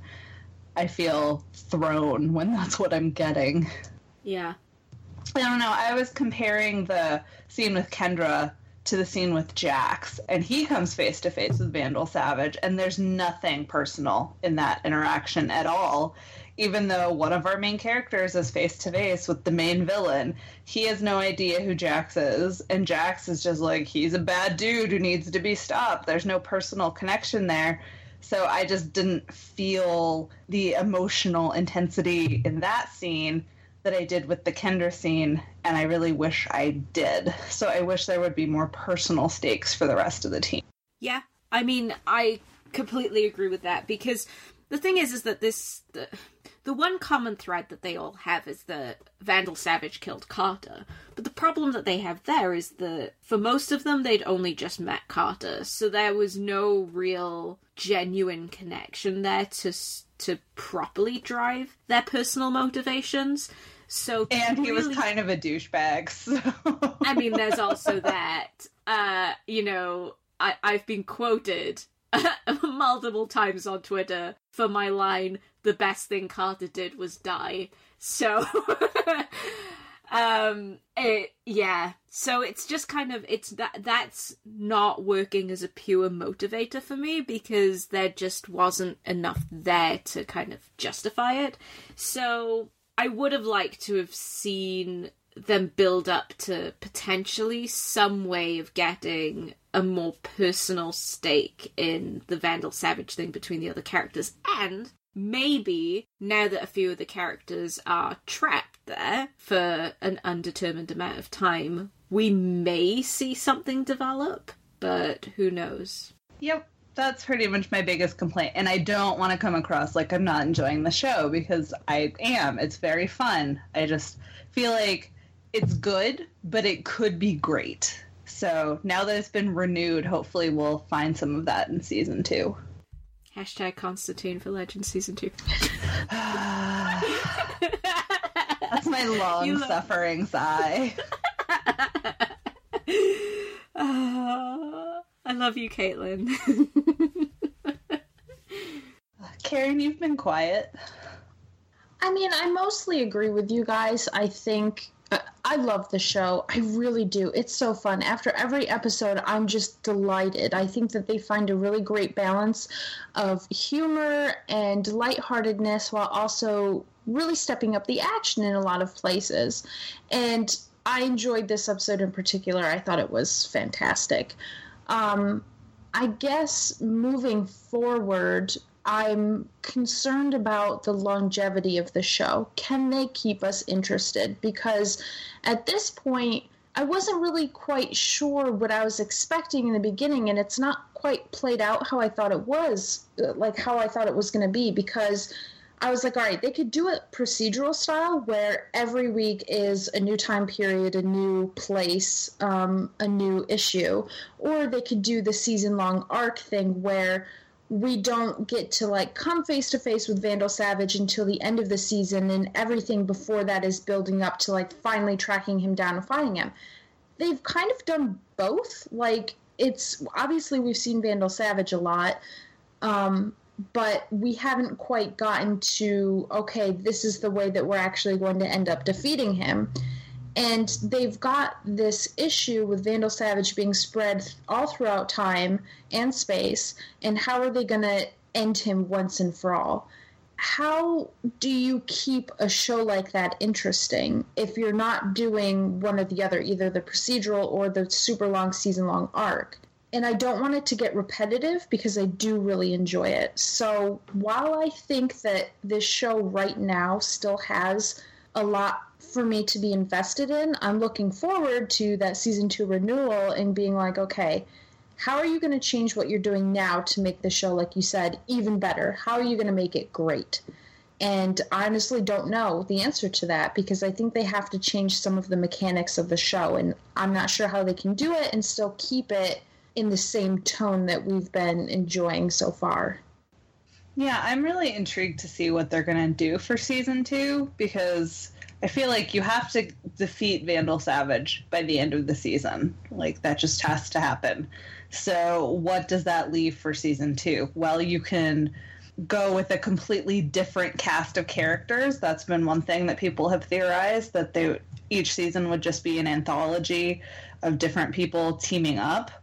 S2: I feel thrown when that's what I'm getting.
S1: Yeah.
S2: I don't know, I was comparing the scene with Kendra to the scene with Jax, and he comes face to face with Vandal Savage, and there's nothing personal in that interaction at all. Even though one of our main characters is face to face with the main villain, he has no idea who Jax is, and Jax is just like, he's a bad dude who needs to be stopped. There's no personal connection there. So I just didn't feel the emotional intensity in that scene that I did with the Kendra scene, and I really wish I did. So I wish there would be more personal stakes for the rest of the team.
S1: Yeah, I mean, I completely agree with that, because the thing is, is that this... The, the one common thread that they all have is that Vandal Savage killed Carter. But the problem that they have there is that for most of them, they'd only just met Carter. So there was no real genuine connection there to to properly drive their personal motivations. So
S2: And he
S1: really,
S2: was kind of a douchebag, so...
S1: I mean, there's also that. Uh, you know, I, I've been quoted multiple times on Twitter for my line, the best thing Carter did was die. So, um, it, yeah. So it's just kind of, it's that, that's not working as a pure motivator for me because there just wasn't enough there to kind of justify it. So I would have liked to have seen them build up to potentially some way of getting a more personal stake in the Vandal Savage thing between the other characters. And maybe, now that a few of the characters are trapped there for an undetermined amount of time, we may see something develop, but who knows?
S2: Yep, that's pretty much my biggest complaint. And I don't want to come across like I'm not enjoying the show, because I am. It's very fun. I just feel like it's good, but it could be great. So now that it's been renewed, hopefully we'll find some of that in season two.
S1: Hashtag Constantine for Legend season two.
S2: That's my long-suffering sigh.
S1: uh, I love you, Caitlin.
S2: Karen, you've been quiet.
S3: I mean, I mostly agree with you guys. I think I love the show. I really do. It's so fun. After every episode, I'm just delighted. I think that they find a really great balance of humor and lightheartedness while also really stepping up the action in a lot of places. And I enjoyed this episode in particular. I thought it was fantastic. Um, I guess moving forward, I'm concerned about the longevity of the show. Can they keep us interested? Because at this point, I wasn't really quite sure what I was expecting in the beginning, and it's not quite played out how I thought it was, like how I thought it was going to be, because I was like, all right, they could do it procedural style where every week is a new time period, a new place, um, a new issue, or they could do the season-long arc thing where we don't get to, like, come face-to-face with Vandal Savage until the end of the season, and everything before that is building up to, like, finally tracking him down and finding him. They've kind of done both. Like, it's... Obviously, we've seen Vandal Savage a lot, um, but we haven't quite gotten to, okay, this is the way that we're actually going to end up defeating him. And they've got this issue with Vandal Savage being spread all throughout time and space, and how are they going to end him once and for all? How do you keep a show like that interesting if you're not doing one or the other, either the procedural or the super long season-long arc? And I don't want it to get repetitive because I do really enjoy it. So while I think that this show right now still has a lot for me to be invested in, I'm looking forward to that season two renewal and being like, okay, how are you going to change what you're doing now to make the show, like you said, even better? How are you going to make it great? And I honestly don't know the answer to that, because I think they have to change some of the mechanics of the show, and I'm not sure how they can do it and still keep it in the same tone that we've been enjoying so far.
S2: Yeah, I'm really intrigued to see what they're going to do for season two, because I feel like you have to defeat Vandal Savage by the end of the season. Like, that just has to happen. So what does that leave for season two? Well, you can go with a completely different cast of characters. That's been one thing that people have theorized, that they each season would just be an anthology of different people teaming up.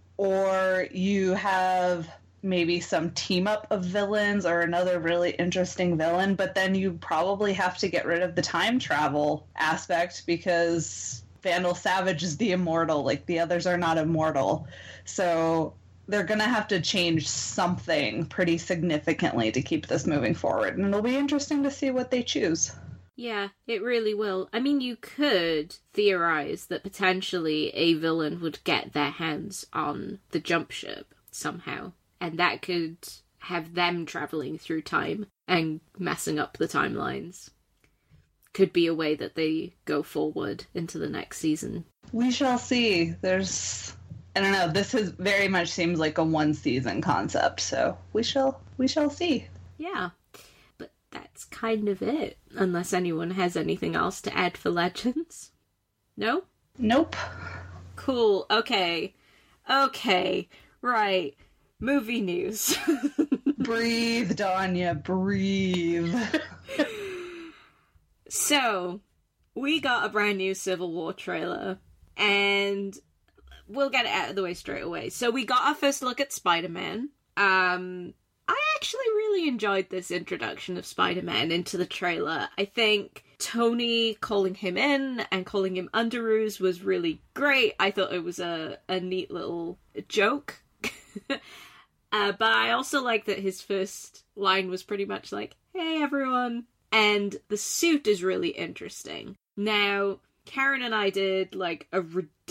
S2: Or you have maybe some team up of villains or another really interesting villain, but then you probably have to get rid of the time travel aspect because Vandal Savage is the immortal, like the others are not immortal. So they're going to have to change something pretty significantly to keep this moving forward, and it'll be interesting to see what they choose.
S1: Yeah, it really will. I mean, you could theorize that potentially a villain would get their hands on the jump ship somehow, and that could have them traveling through time and messing up the timelines. Could be a way that they go forward into the next season.
S2: We shall see. There's, I don't know, this is very much seems like a one season concept, so we shall we shall see.
S1: Yeah. But that's kind of it, unless anyone has anything else to add for Legends. No?
S2: Nope.
S1: Cool. Okay. Okay. Right. Movie news.
S2: Breathe, Danya, breathe.
S1: So, we got a brand new Civil War trailer, and we'll get it out of the way straight away. So we got our first look at Spider-Man. Um, I actually really enjoyed this introduction of Spider-Man into the trailer. I think Tony calling him in and calling him Underoos was really great. I thought it was a, a neat little joke. uh, but I also like that his first line was pretty much like, "Hey everyone." And the suit is really interesting. Now, Karen and I did like a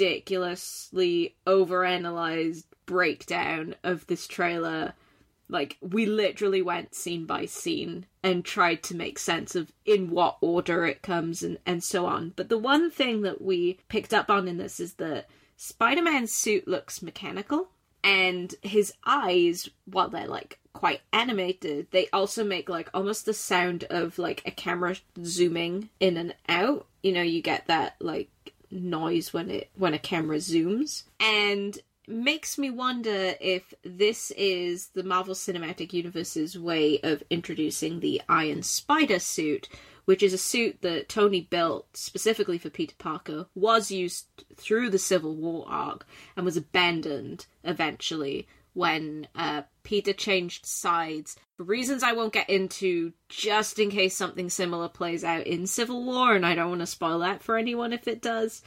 S1: ridiculously overanalyzed breakdown of this trailer. Like, we literally went scene by scene and tried to make sense of in what order it comes and, and so on. But the one thing that we picked up on in this is that Spider-Man's suit looks mechanical, and his eyes, while they're like quite animated, they also make like almost the sound of like a camera zooming in and out. You know, you get that like noise when it when a camera zooms, and makes me wonder if this is the Marvel Cinematic Universe's way of introducing the Iron Spider suit, which is a suit that Tony built specifically for Peter Parker, was used through the Civil War arc, and was abandoned eventually when uh, Peter changed sides. For reasons I won't get into, just in case something similar plays out in Civil War, and I don't want to spoil that for anyone if it does.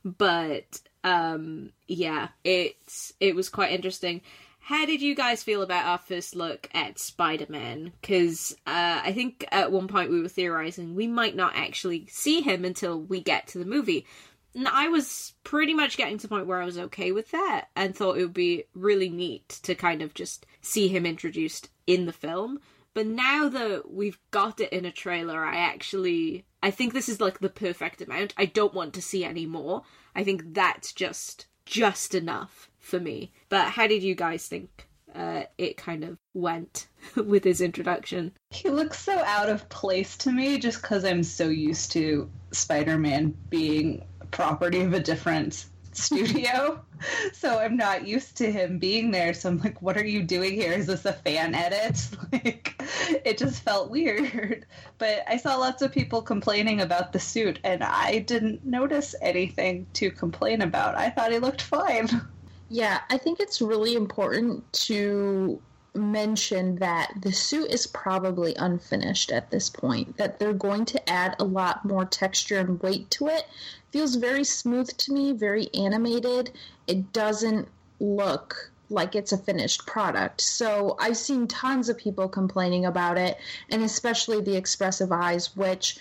S1: But, um, yeah, it's, it was quite interesting. How did you guys feel about our first look at Spider-Man? Because uh, I think at one point we were theorizing we might not actually see him until we get to the movie. And I was pretty much getting to the point where I was okay with that and thought it would be really neat to kind of just see him introduced in the film. But now that we've got it in a trailer, I actually... I think this is like the perfect amount. I don't want to see any more. I think that's just just enough for me. But how did you guys think uh, it kind of went with his introduction?
S2: He looks so out of place to me just because I'm so used to Spider-Man being property of a different studio. So I'm not used to him being there. So I'm like, what are you doing here? Is this a fan edit? Like, it just felt weird. But I saw lots of people complaining about the suit, and I didn't notice anything to complain about. I thought he looked fine.
S3: Yeah, I think it's really important to mention that the suit is probably unfinished at this point, that they're going to add a lot more texture and weight to it. Feels very smooth to me, very animated. It doesn't look like it's a finished product. So I've seen tons of people complaining about it, and especially the expressive eyes, which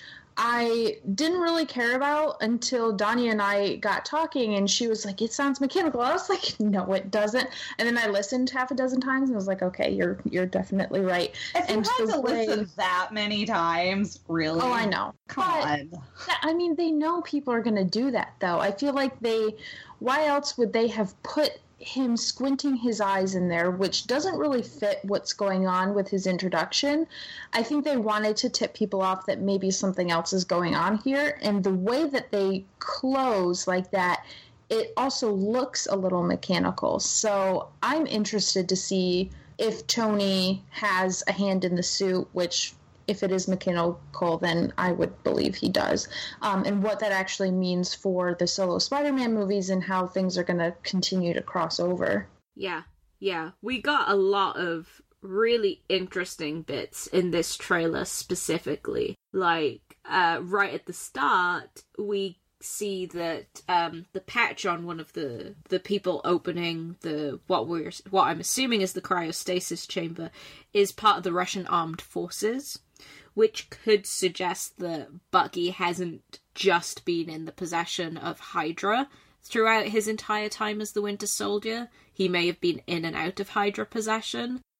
S3: I didn't really care about until Danya and I got talking, and she was like, "It sounds mechanical." I was like, "No, it doesn't." And then I listened half a dozen times, and I was like, "Okay, you're you're definitely right."
S2: If
S3: and
S2: you had to
S3: way...
S2: listen that many times, really?
S3: Oh, I know.
S2: Come
S3: but,
S2: on.
S3: I mean, they know people are going to do that, though. I feel like they. Why else would they have put him squinting his eyes in there, which doesn't really fit what's going on with his introduction? I think they wanted to tip people off that maybe something else is going on here, and the way that they close like that, it also looks a little mechanical. So I'm interested to see if Tony has a hand in the suit, which if it is mechanical, then I would believe he does. Um, and what that actually means for the solo Spider-Man movies and how things are going to continue to cross over.
S1: Yeah, yeah. We got a lot of really interesting bits in this trailer specifically. Like, uh, right at the start, we see that um, the patch on one of the the people opening the what we're what I'm assuming is the cryostasis chamber is part of the Russian armed forces, which could suggest that Bucky hasn't just been in the possession of Hydra throughout his entire time as the Winter Soldier. He may have been in and out of Hydra possession.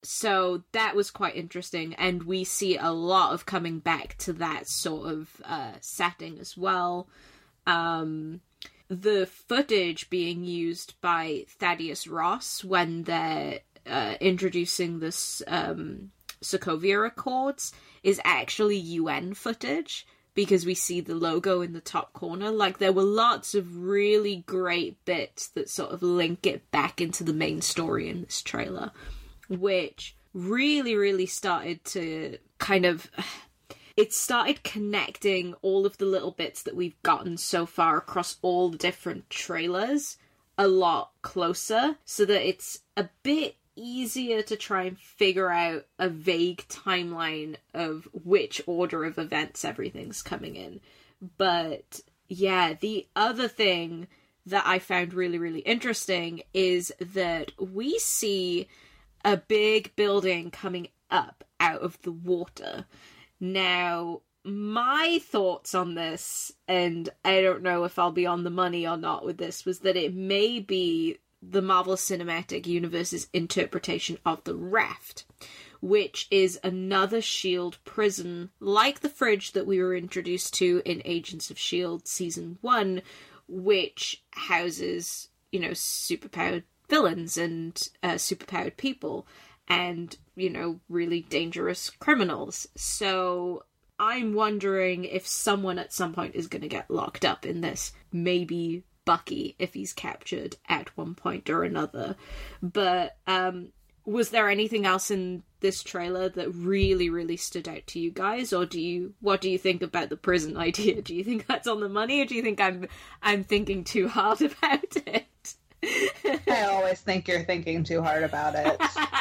S1: so that was quite interesting, and we see a lot of coming back to that sort of uh, setting as well. Um, the footage being used by Thaddeus Ross when they're uh, introducing this um, Sokovia Accords is actually U N footage, because we see the logo in the top corner. Like, there were lots of really great bits that sort of link it back into the main story in this trailer, which really, really started to kind of... It started connecting all of the little bits that we've gotten so far across all the different trailers a lot closer, so that it's a bit easier to try and figure out a vague timeline of which order of events everything's coming in. But yeah, the other thing that I found really, really interesting is that we see a big building coming up out of the water. Now, my thoughts on this, and I don't know if I'll be on the money or not with this, was that it may be the Marvel Cinematic Universe's interpretation of the Raft, which is another S H I E L D prison, like the fridge that we were introduced to in Agents of S H I E L D Season one, which houses, you know, superpowered villains and uh, superpowered people, and, you know, really dangerous criminals. So I'm wondering if someone at some point is going to get locked up in this. Maybe Bucky, if he's captured at one point or another. But um, was there anything else in this trailer that really, really stood out to you guys? Or do you, what do you think about the prison idea? Do you think that's on the money, or do you think I'm I'm thinking too hard about it?
S2: I always think you're thinking too hard about it.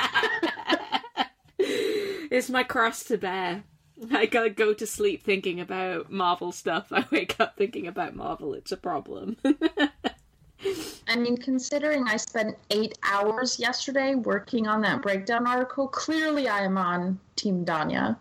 S1: It's my cross to bear. I gotta go to sleep thinking about Marvel stuff. I wake up thinking about Marvel. It's a problem.
S3: I mean, considering I spent eight hours yesterday working on that breakdown article, clearly I am on Team Danya.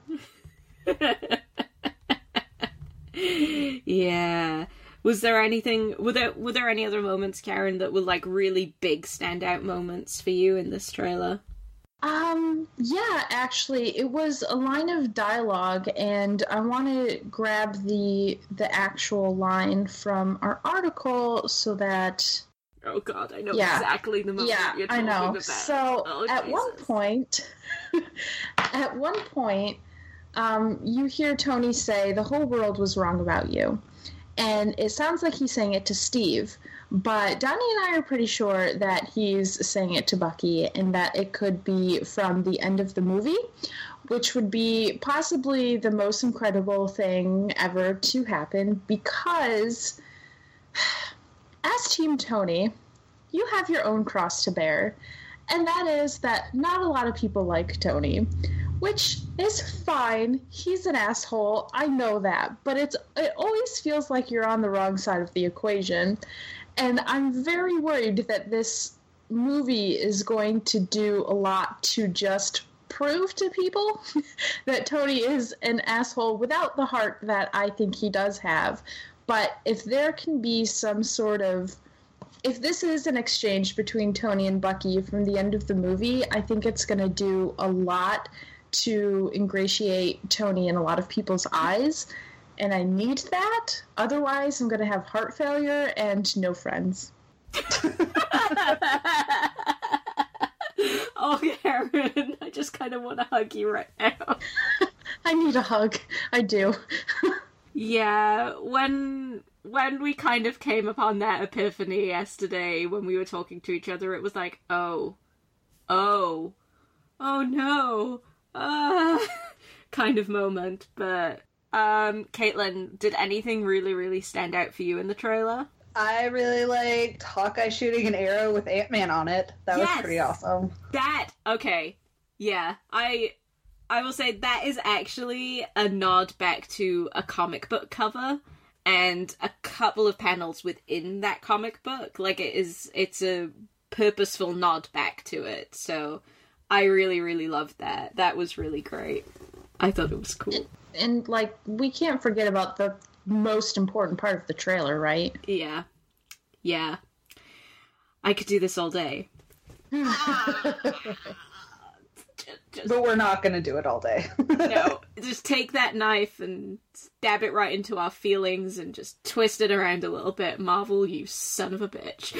S1: Yeah. Was there anything, were there, were there any other moments, Karen, that were like really big standout moments for you in this trailer?
S3: Um, yeah, actually, it was a line of dialogue, and I want to grab the the actual line from our article so that...
S1: Oh god, I know
S3: yeah,
S1: exactly the moment
S3: yeah,
S1: you're talking
S3: I know.
S1: about.
S3: So,
S1: oh,
S3: at
S1: Jesus.
S3: one point, at one point, um, you hear Tony say, "The whole world was wrong about you." And it sounds like he's saying it to Steve, but Donnie and I are pretty sure that he's saying it to Bucky, and that it could be from the end of the movie, which would be possibly the most incredible thing ever to happen, because as Team Tony, you have your own cross to bear, and that is that not a lot of people like Tony. Which is fine. He's an asshole. I know that. But it's it always feels like you're on the wrong side of the equation. And I'm very worried that this movie is going to do a lot to just prove to people that Tony is an asshole without the heart that I think he does have. But if there can be some sort of... If this is an exchange between Tony and Bucky from the end of the movie, I think it's going to do a lot to ingratiate Tony in a lot of people's eyes, and I need that. Otherwise, I'm going to have heart failure and no friends.
S1: Oh, Karen, I just kind of want to hug you right now.
S3: I need a hug. I do.
S1: Yeah, when when we kind of came upon that epiphany yesterday when we were talking to each other, it was like, oh, oh, oh no. Uh, kind of moment, but um, Caitlin, did anything really, really stand out for you in the trailer?
S2: I really liked Hawkeye shooting an arrow with Ant-Man on it. That
S1: Yes!
S2: was pretty awesome.
S1: That, okay, yeah, I I will say that is actually a nod back to a comic book cover and a couple of panels within that comic book. Like, it is, it's a purposeful nod back to it, so... I really, really loved that. That was really great. I thought it was cool.
S3: And, and, like, we can't forget about the most important part of the trailer, right?
S1: Yeah. Yeah. I could do this all day. just,
S2: but we're not going to do it all day.
S1: no, just take that knife and stab it right into our feelings and just twist it around a little bit. Marvel, you son of a bitch.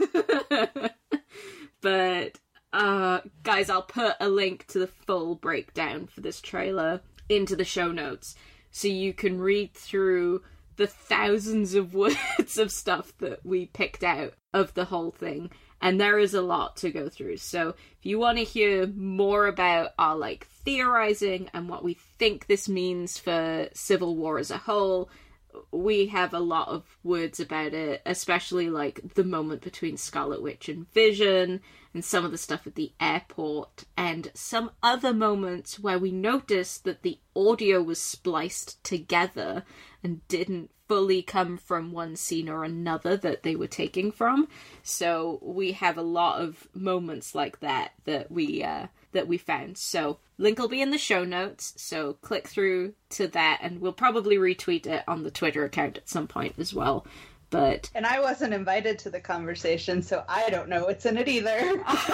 S1: But, uh, guys, I'll put a link to the full breakdown for this trailer into the show notes so you can read through the thousands of words of stuff that we picked out of the whole thing. And there is a lot to go through. So if you want to hear more about our, like, theorizing and what we think this means for Civil War as a whole, we have a lot of words about it, especially, like, the moment between Scarlet Witch and Vision, and some of the stuff at the airport, and some other moments where we noticed that the audio was spliced together and didn't fully come from one scene or another that they were taking from. So we have a lot of moments like that that we uh, that we found. So link will be in the show notes, so click through to that, and we'll probably retweet it on the Twitter account at some point as well. But
S2: and I wasn't invited to the conversation, so I don't know what's in it either.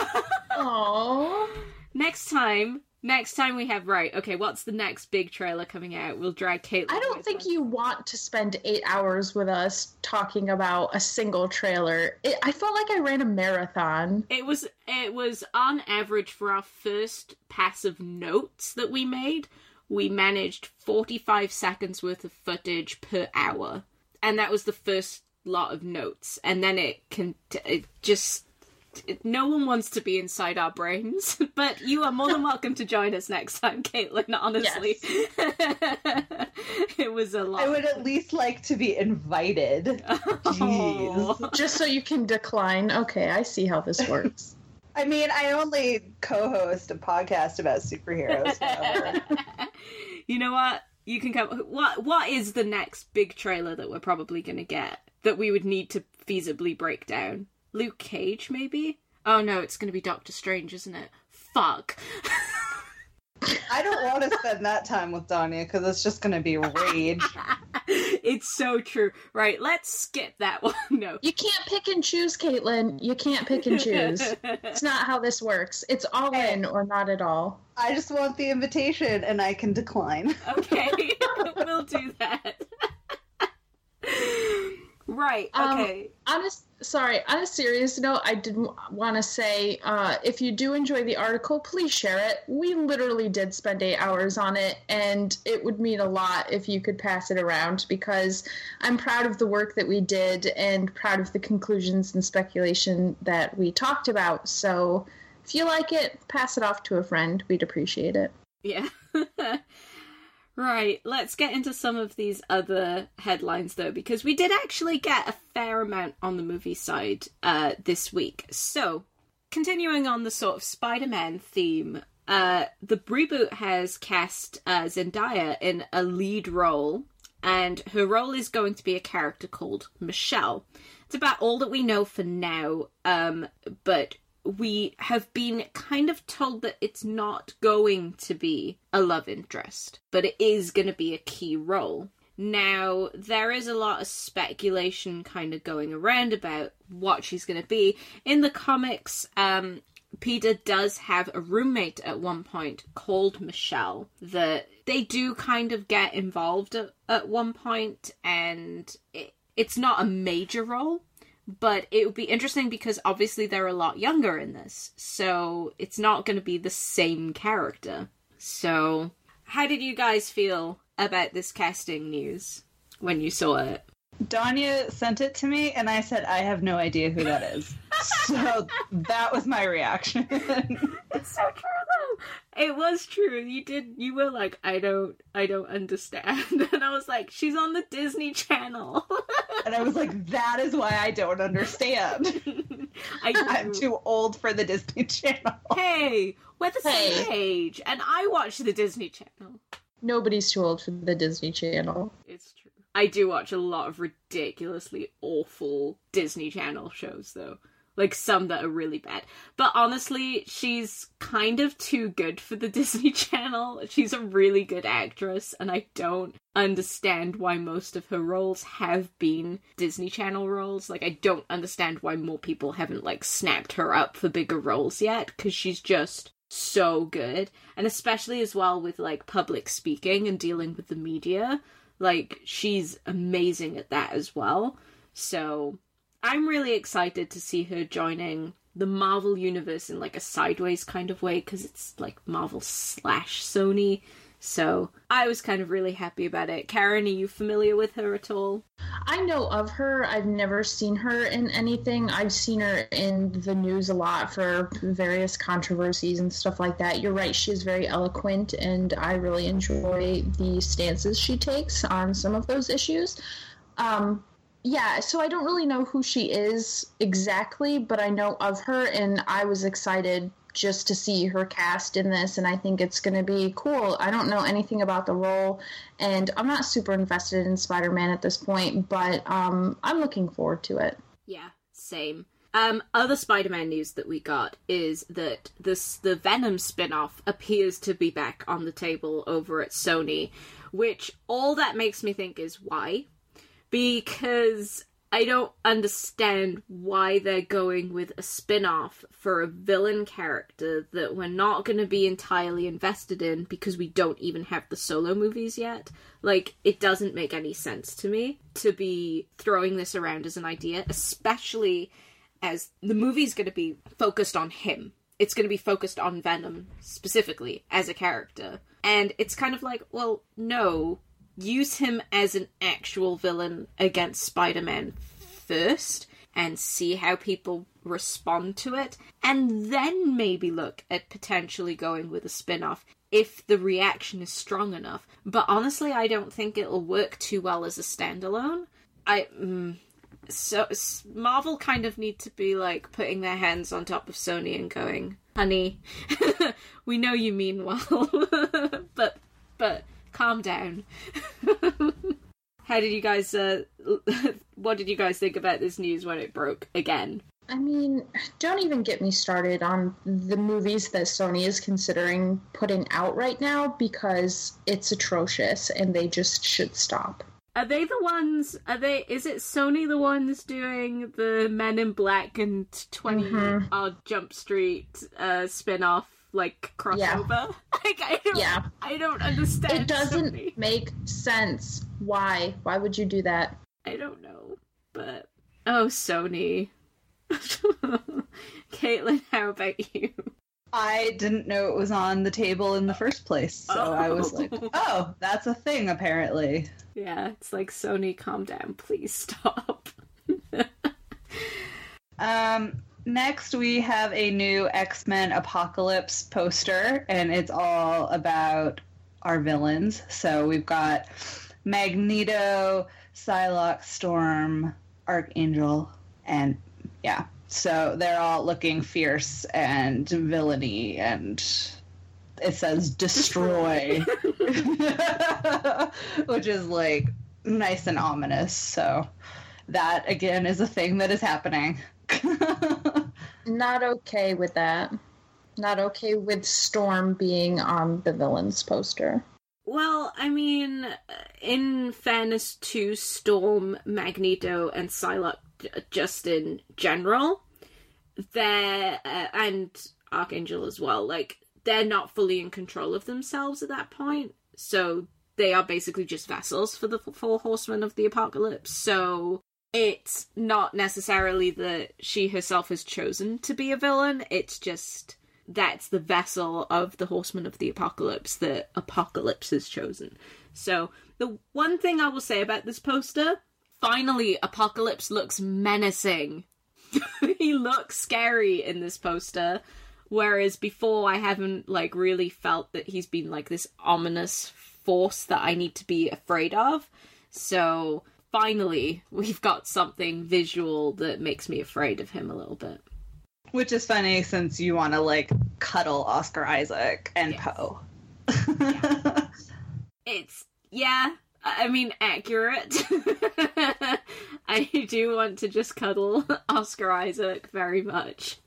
S3: Aww.
S1: Next time, next time we have, right, okay, what's the next big trailer coming out? We'll drag Caitlin.
S3: I don't
S1: with
S3: think
S1: us.
S3: you want to spend eight hours with us talking about a single trailer. It, I felt like I ran a marathon.
S1: It was, it was on average for our first pass of notes that we made, we managed forty-five seconds worth of footage per hour. And that was the first lot of notes. And then it can, it just, it, no one wants to be inside our brains. But you are more than welcome to join us next time, Caitlin, honestly.
S3: Yes.
S1: It was a lot.
S2: I would at least like to be invited.
S1: Oh.
S2: Jeez.
S3: Just so you can decline. Okay, I see how this works.
S2: I mean, I only co-host a podcast about superheroes. Whatever.
S1: You know what? You can come. What What is the next big trailer that we're probably going to get that we would need to feasibly break down? Luke Cage, maybe? Oh no, it's going to be Doctor Strange, isn't it? Fuck.
S2: I don't want to spend that time with Danya because it's just going to be rage.
S1: It's so true. Right, let's skip that one. No.
S3: You can't pick and choose, Caitlin. You can't pick and choose. It's not how this works. It's all in or not at all.
S2: I just want the invitation and I can decline.
S1: Okay, we'll do that. Right, okay.
S3: Um, on a, sorry, on a serious note, I did want to say, uh, if you do enjoy the article, please share it. We literally did spend eight hours on it, and it would mean a lot if you could pass it around, because I'm proud of the work that we did and proud of the conclusions and speculation that we talked about. So if you like it, pass it off to a friend. We'd appreciate it.
S1: Yeah. Right, let's get into some of these other headlines, though, because we did actually get a fair amount on the movie side uh, this week. So, continuing on the sort of Spider-Man theme, uh, the reboot has cast uh, Zendaya in a lead role, and her role is going to be a character called Michelle. It's about all that we know for now, um, but we have been kind of told that it's not going to be a love interest, but it is going to be a key role. Now, there is a lot of speculation kind of going around about what she's going to be. In the comics, um, Peter does have a roommate at one point called Michelle that they do kind of get involved at, at one point, and it, it's not a major role. But it would be interesting because obviously they're a lot younger in this, so it's not going to be the same character. So, how did you guys feel about this casting news when you saw it?
S2: Danya sent it to me, and I said, I have no idea who that is. So that was my reaction.
S1: It's so true, though. It was true. You did. You were like, I don't, I don't understand, and I was like, she's on the Disney Channel,
S2: and I was like, that is why I don't understand.
S1: I
S2: I'm too old for the Disney Channel.
S1: Hey, we're the
S3: Hey.
S1: same age, and I watch the Disney Channel.
S3: Nobody's too old for the Disney Channel.
S1: It's true. I do watch a lot of ridiculously awful Disney Channel shows, though. Like, some that are really bad. But honestly, she's kind of too good for the Disney Channel. She's a really good actress, and I don't understand why most of her roles have been Disney Channel roles. Like, I don't understand why more people haven't, like, snapped her up for bigger roles yet, because she's just so good. And especially as well with, like, public speaking and dealing with the media. Like, she's amazing at that as well. So I'm really excited to see her joining the Marvel universe in, like, a sideways kind of way, because it's, like, Marvel slash Sony. So I was kind of really happy about it. Karen, are you familiar with her at all?
S3: I know of her. I've never seen her in anything. I've seen her in the news a lot for various controversies and stuff like that. You're right, she is very eloquent, and I really enjoy the stances she takes on some of those issues. Um, yeah, so I don't really know who she is exactly, but I know of her, and I was excited just to see her cast in this, and I think it's going to be cool. I don't know anything about the role, and I'm not super invested in Spider-Man at this point, but um, I'm looking forward to it.
S1: Yeah, same. Um, other Spider-Man news that we got is that this the Venom spin-off appears to be back on the table over at Sony, which all that makes me think is why? Because I don't understand why they're going with a spin-off for a villain character that we're not going to be entirely invested in because we don't even have the solo movies yet. Like, it doesn't make any sense to me to be throwing this around as an idea, especially as the movie's going to be focused on him. It's going to be focused on Venom specifically as a character. And it's kind of like, well, no, use him as an actual villain against Spider-Man first and see how people respond to it, and then maybe look at potentially going with a spin-off if the reaction is strong enough. But honestly, I don't think it'll work too well as a standalone. I mm, so Marvel kind of need to be like putting their hands on top of Sony and going, honey, we know you mean well, but but calm down. How did you guys, uh, what did you guys think about this news when it broke again?
S3: I mean, don't even get me started on the movies that Sony is considering putting out right now, because it's atrocious and they just should stop.
S1: Are they the ones, are they, is it Sony the ones doing the Men in Black and twenty mm-hmm. Odd Jump Street uh, spin-off? Like, crossover? Yeah. Like, I don't,
S3: yeah.
S1: I don't understand.
S3: It doesn't
S1: Sony.
S3: make sense. Why? Why would you do that?
S1: I don't know, but... Oh, Sony. Caitlin, how about you?
S2: I didn't know it was on the table in the first place, so oh. I was like, oh, that's a thing, apparently.
S1: Yeah, it's like, Sony, calm down, please stop.
S2: um... Next, we have a new X-Men Apocalypse poster, and it's all about our villains. So we've got Magneto, Psylocke, Storm, Archangel, and yeah. So they're all looking fierce and villainy, and it says destroy, which is like nice and ominous. So that, again, is a thing that is happening.
S3: Not okay with that. Not okay with Storm being on the villains poster.
S1: Well, I mean, in fairness to Storm, Magneto, and Psylocke, just in general, they're, uh, and Archangel as well, like, they're not fully in control of themselves at that point, so they are basically just vassals for the four horsemen of the apocalypse, so it's not necessarily that she herself has chosen to be a villain, it's just that's the vessel of the horsemen of the apocalypse that Apocalypse has chosen. So, the one thing I will say about this poster, finally Apocalypse looks menacing. He looks scary in this poster, whereas before I haven't, like, really felt that he's been, like, this ominous force that I need to be afraid of. So, finally, we've got something visual that makes me afraid of him a little bit.
S2: Which is funny since you want to, like, cuddle Oscar Isaac and yes. Poe.
S1: Yeah. It's, yeah, I mean, accurate. I do want to just cuddle Oscar Isaac very much.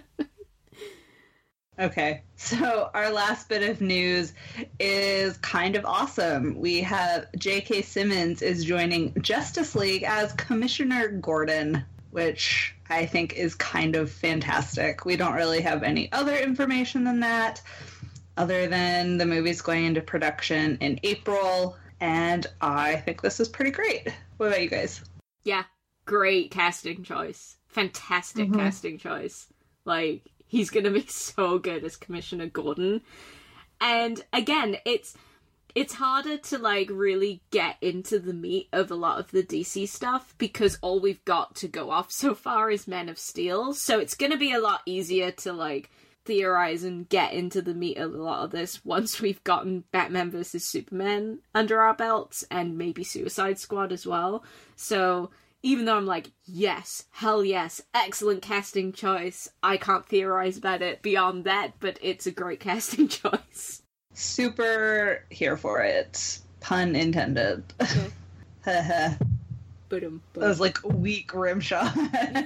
S2: Okay, so our last bit of news is kind of awesome. We have J K. Simmons is joining Justice League as Commissioner Gordon, which I think is kind of fantastic. We don't really have any other information than that, other than the movie's going into production in April, and I think this is pretty great. What about you guys?
S1: Yeah, great casting choice. Fantastic mm-hmm. casting choice. Like, he's gonna be so good as Commissioner Gordon. And again, it's it's harder to, like, really get into the meat of a lot of the D C stuff because all we've got to go off so far is Men of Steel. So it's gonna be a lot easier to, like, theorize and get into the meat of a lot of this once we've gotten Batman versus Superman under our belts and maybe Suicide Squad as well. So even though I'm like, yes, hell yes, excellent casting choice, I can't theorize about it beyond that, but it's a great casting choice.
S2: Super here for it. Pun intended. That was like a weak rim shot.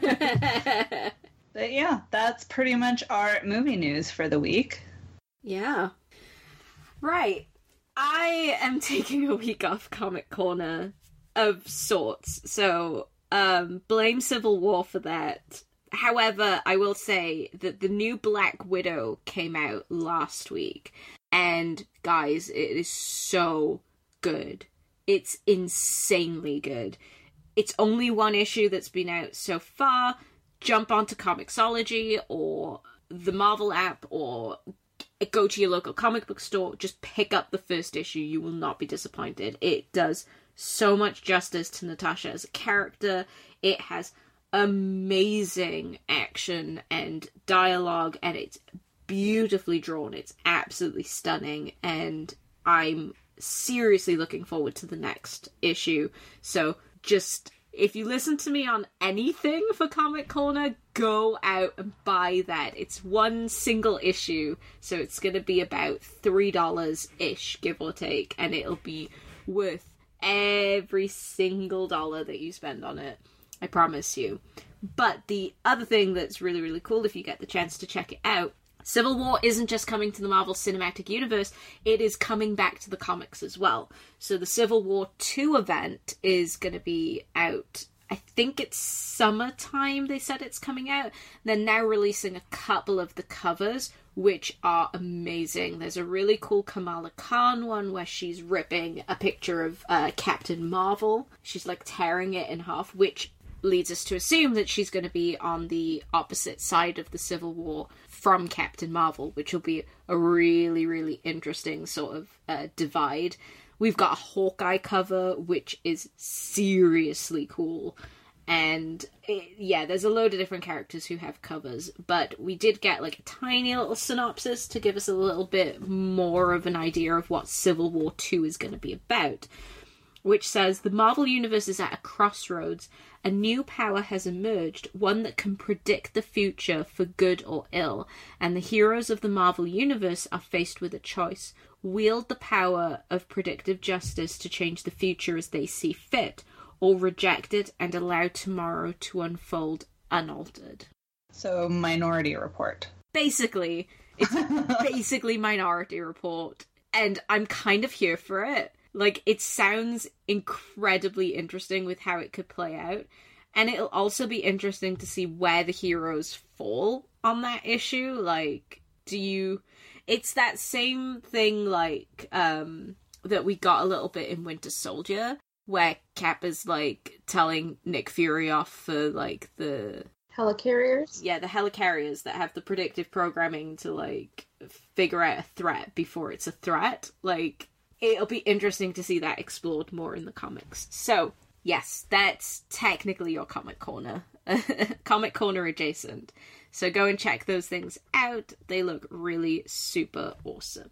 S2: But yeah, that's pretty much our movie news for the week.
S1: Yeah. Right. I am taking a week off Comic Corner of sorts, so um, blame Civil War for that. However, I will say that the new Black Widow came out last week, and guys, it is so good. It's insanely good. It's only one issue that's been out so far. Jump onto Comixology or the Marvel app or go to your local comic book store. Just pick up the first issue. You will not be disappointed. It does so much justice to Natasha as a character. It has amazing action and dialogue, and it's beautifully drawn. It's absolutely stunning, and I'm seriously looking forward to the next issue. So just, if you listen to me on anything for Comic Corner, go out and buy that. It's one single issue, so it's going to be about three dollars-ish, give or take, and it'll be worth every single dollar that you spend on it. I promise you. But the other thing that's really, really cool, if you get the chance to check it out, Civil War isn't just coming to the Marvel Cinematic Universe, it is coming back to the comics as well. So the Civil War two event is going to be out, I think it's summertime they said it's coming out. They're now releasing a couple of the covers, which are amazing. There's a really cool Kamala Khan one where she's ripping a picture of uh, Captain Marvel. She's like tearing it in half, which leads us to assume that she's going to be on the opposite side of the Civil War from Captain Marvel, which will be a really, really interesting sort of uh, divide. We've got a Hawkeye cover, which is seriously cool. And it, yeah, there's a load of different characters who have covers, but we did get like a tiny little synopsis to give us a little bit more of an idea of what Civil War two is going to be about, which says, the Marvel Universe is at a crossroads. A new power has emerged, one that can predict the future for good or ill, and the heroes of the Marvel Universe are faced with a choice. Wield the power of predictive justice to change the future as they see fit, or reject it and allow tomorrow to unfold unaltered.
S2: So, Minority Report.
S1: Basically. It's basically Minority Report, and I'm kind of here for it. Like, it sounds incredibly interesting with how it could play out. And it'll also be interesting to see where the heroes fall on that issue. Like, do you... It's that same thing, like, um, that we got a little bit in Winter Soldier, where Cap is, like, telling Nick Fury off for, like, the...
S3: Helicarriers?
S1: Yeah, the helicarriers that have the predictive programming to, like, figure out a threat before it's a threat. Like... It'll be interesting to see that explored more in the comics. So, yes, that's technically your Comic Corner. Comic Corner adjacent. So go and check those things out. They look really super awesome.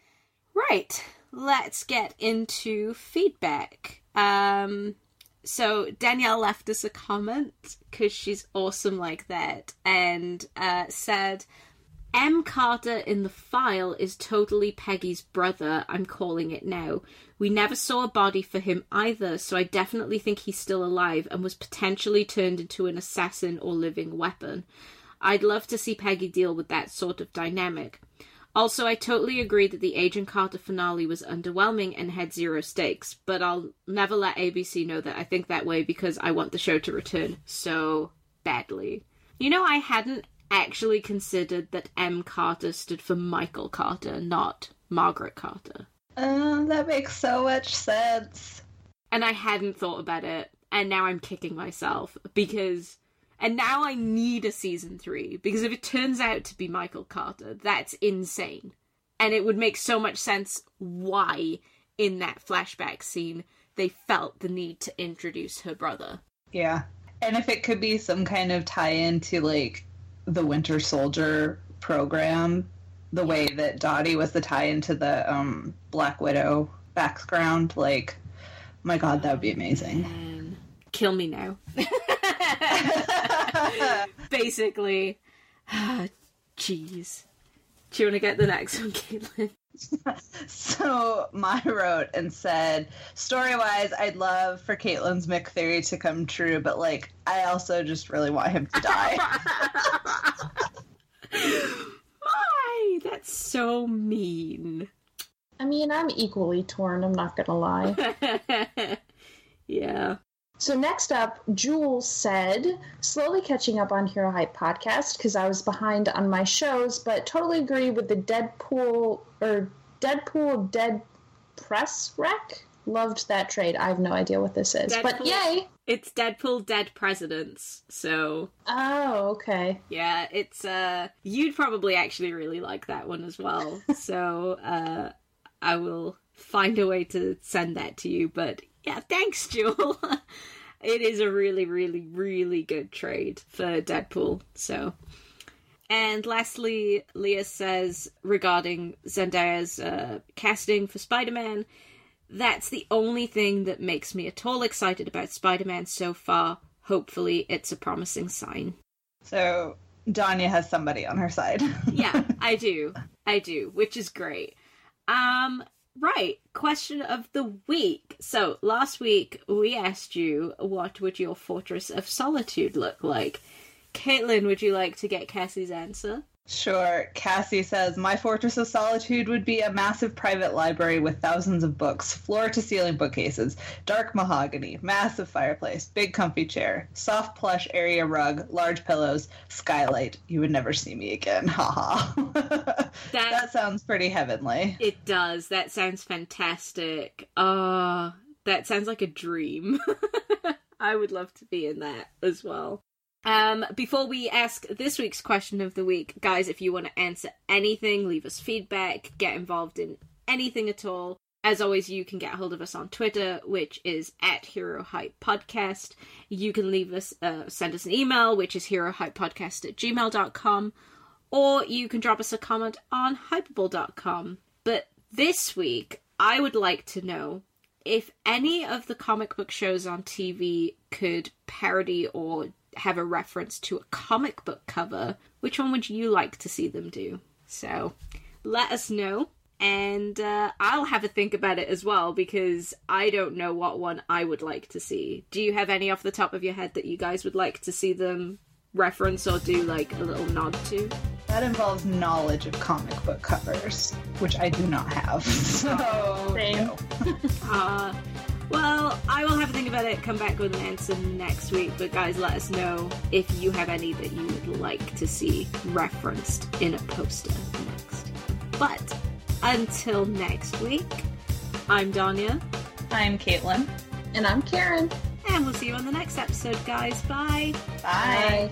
S1: Right, let's get into feedback. Um, so Danielle left us a comment, because she's awesome like that, and uh, said... M. Carter in the file is totally Peggy's brother, I'm calling it now. We never saw a body for him either, so I definitely think he's still alive and was potentially turned into an assassin or living weapon. I'd love to see Peggy deal with that sort of dynamic. Also, I totally agree that the Agent Carter finale was underwhelming and had zero stakes, but I'll never let A B C know that I think that way because I want the show to return. So, badly. You know, I hadn't actually considered that M. Carter stood for Michael Carter, not Margaret Carter.
S2: Oh, that makes so much sense.
S1: And I hadn't thought about it, and now I'm kicking myself, because... And now I need a season three, because if it turns out to be Michael Carter, that's insane. And it would make so much sense why, in that flashback scene, they felt the need to introduce her brother.
S2: Yeah. And if it could be some kind of tie-in to, like, the Winter Soldier program, the way that Dottie was the tie-in to the um, Black Widow background, like, my god, that would be amazing.
S1: Man. Kill me now. Basically. Jeez. Do you want to get the next one, Caitlin?
S2: So, Mai wrote and said, story-wise, I'd love for Caitlin's Mick theory to come true, but, like, I also just really want him to die.
S1: Why? That's so mean.
S3: I mean, I'm equally torn, I'm not gonna lie.
S1: Yeah.
S3: So next up, Jules said, slowly catching up on Hero Hype podcast because I was behind on my shows, but totally agree with the Deadpool, or Deadpool Dead Press Wreck. Loved that trade. I have no idea what this is, Deadpool, but yay!
S1: It's Deadpool Dead Presidents, so...
S3: Oh, okay.
S1: Yeah, it's, uh... You'd probably actually really like that one as well, so, uh... I will find a way to send that to you, but... Yeah, thanks, Jewel. It is a really, really, really good trade for Deadpool, so... And lastly, Leah says, regarding Zendaya's uh, casting for Spider-Man, that's the only thing that makes me at all excited about Spider-Man so far. Hopefully, it's a promising sign.
S2: So, Danya has somebody on her side.
S1: Yeah, I do. I do, which is great. Um... Right, question of the week. So, last week we asked you, what would your Fortress of Solitude look like? Caitlin, would you like to get Cassie's answer?
S2: Sure. Cassie says, my Fortress of Solitude would be a massive private library with thousands of books, floor-to-ceiling bookcases, dark mahogany, massive fireplace, big comfy chair, soft plush area rug, large pillows, skylight. You would never see me again. Haha. that, that sounds pretty heavenly.
S1: It does. That sounds fantastic. Oh, that sounds like a dream. I would love to be in that as well. Um, before we ask this week's question of the week, guys, if you want to answer anything, leave us feedback, get involved in anything at all, as always, you can get a hold of us on Twitter, which is at Hero Hype Podcast. You can leave us, uh, send us an email, which is herohypepodcast at gmail dot com, or you can drop us a comment on hypeable dot com. But this week, I would like to know if any of the comic book shows on T V could parody or have a reference to a comic book cover, which one would you like to see them do? So, let us know, and uh, I'll have a think about it as well, because I don't know what one I would like to see. Do you have any off the top of your head that you guys would like to see them reference or do, like, a little nod to?
S2: That involves knowledge of comic book covers, which I do not have. So,
S3: Same.
S2: no.
S1: uh, well, I will have a think about it, come back with an answer next week, but guys, let us know if you have any that you would like to see referenced in a poster next. But, until next week, I'm Danya.
S2: I'm Caitlin.
S3: And I'm Karen.
S1: And we'll see you on the next episode, guys. Bye!
S2: Bye!
S3: Bye.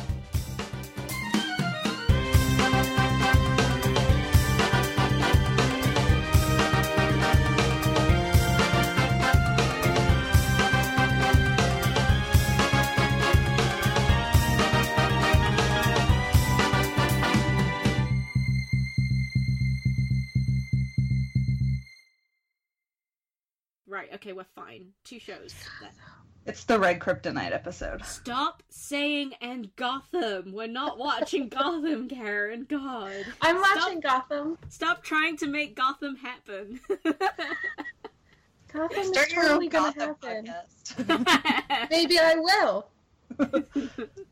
S1: Right, okay, we're fine. Two shows. Then.
S2: It's the Red Kryptonite episode.
S1: Stop saying "and Gotham." We're not watching Gotham, Karen. God.
S3: I'm
S1: Stop,
S3: watching Gotham.
S1: Stop trying to make Gotham happen.
S3: Gotham is
S2: Start your
S3: totally
S2: own
S3: gonna
S2: Gotham
S3: happen.
S2: podcast.
S3: Maybe I will.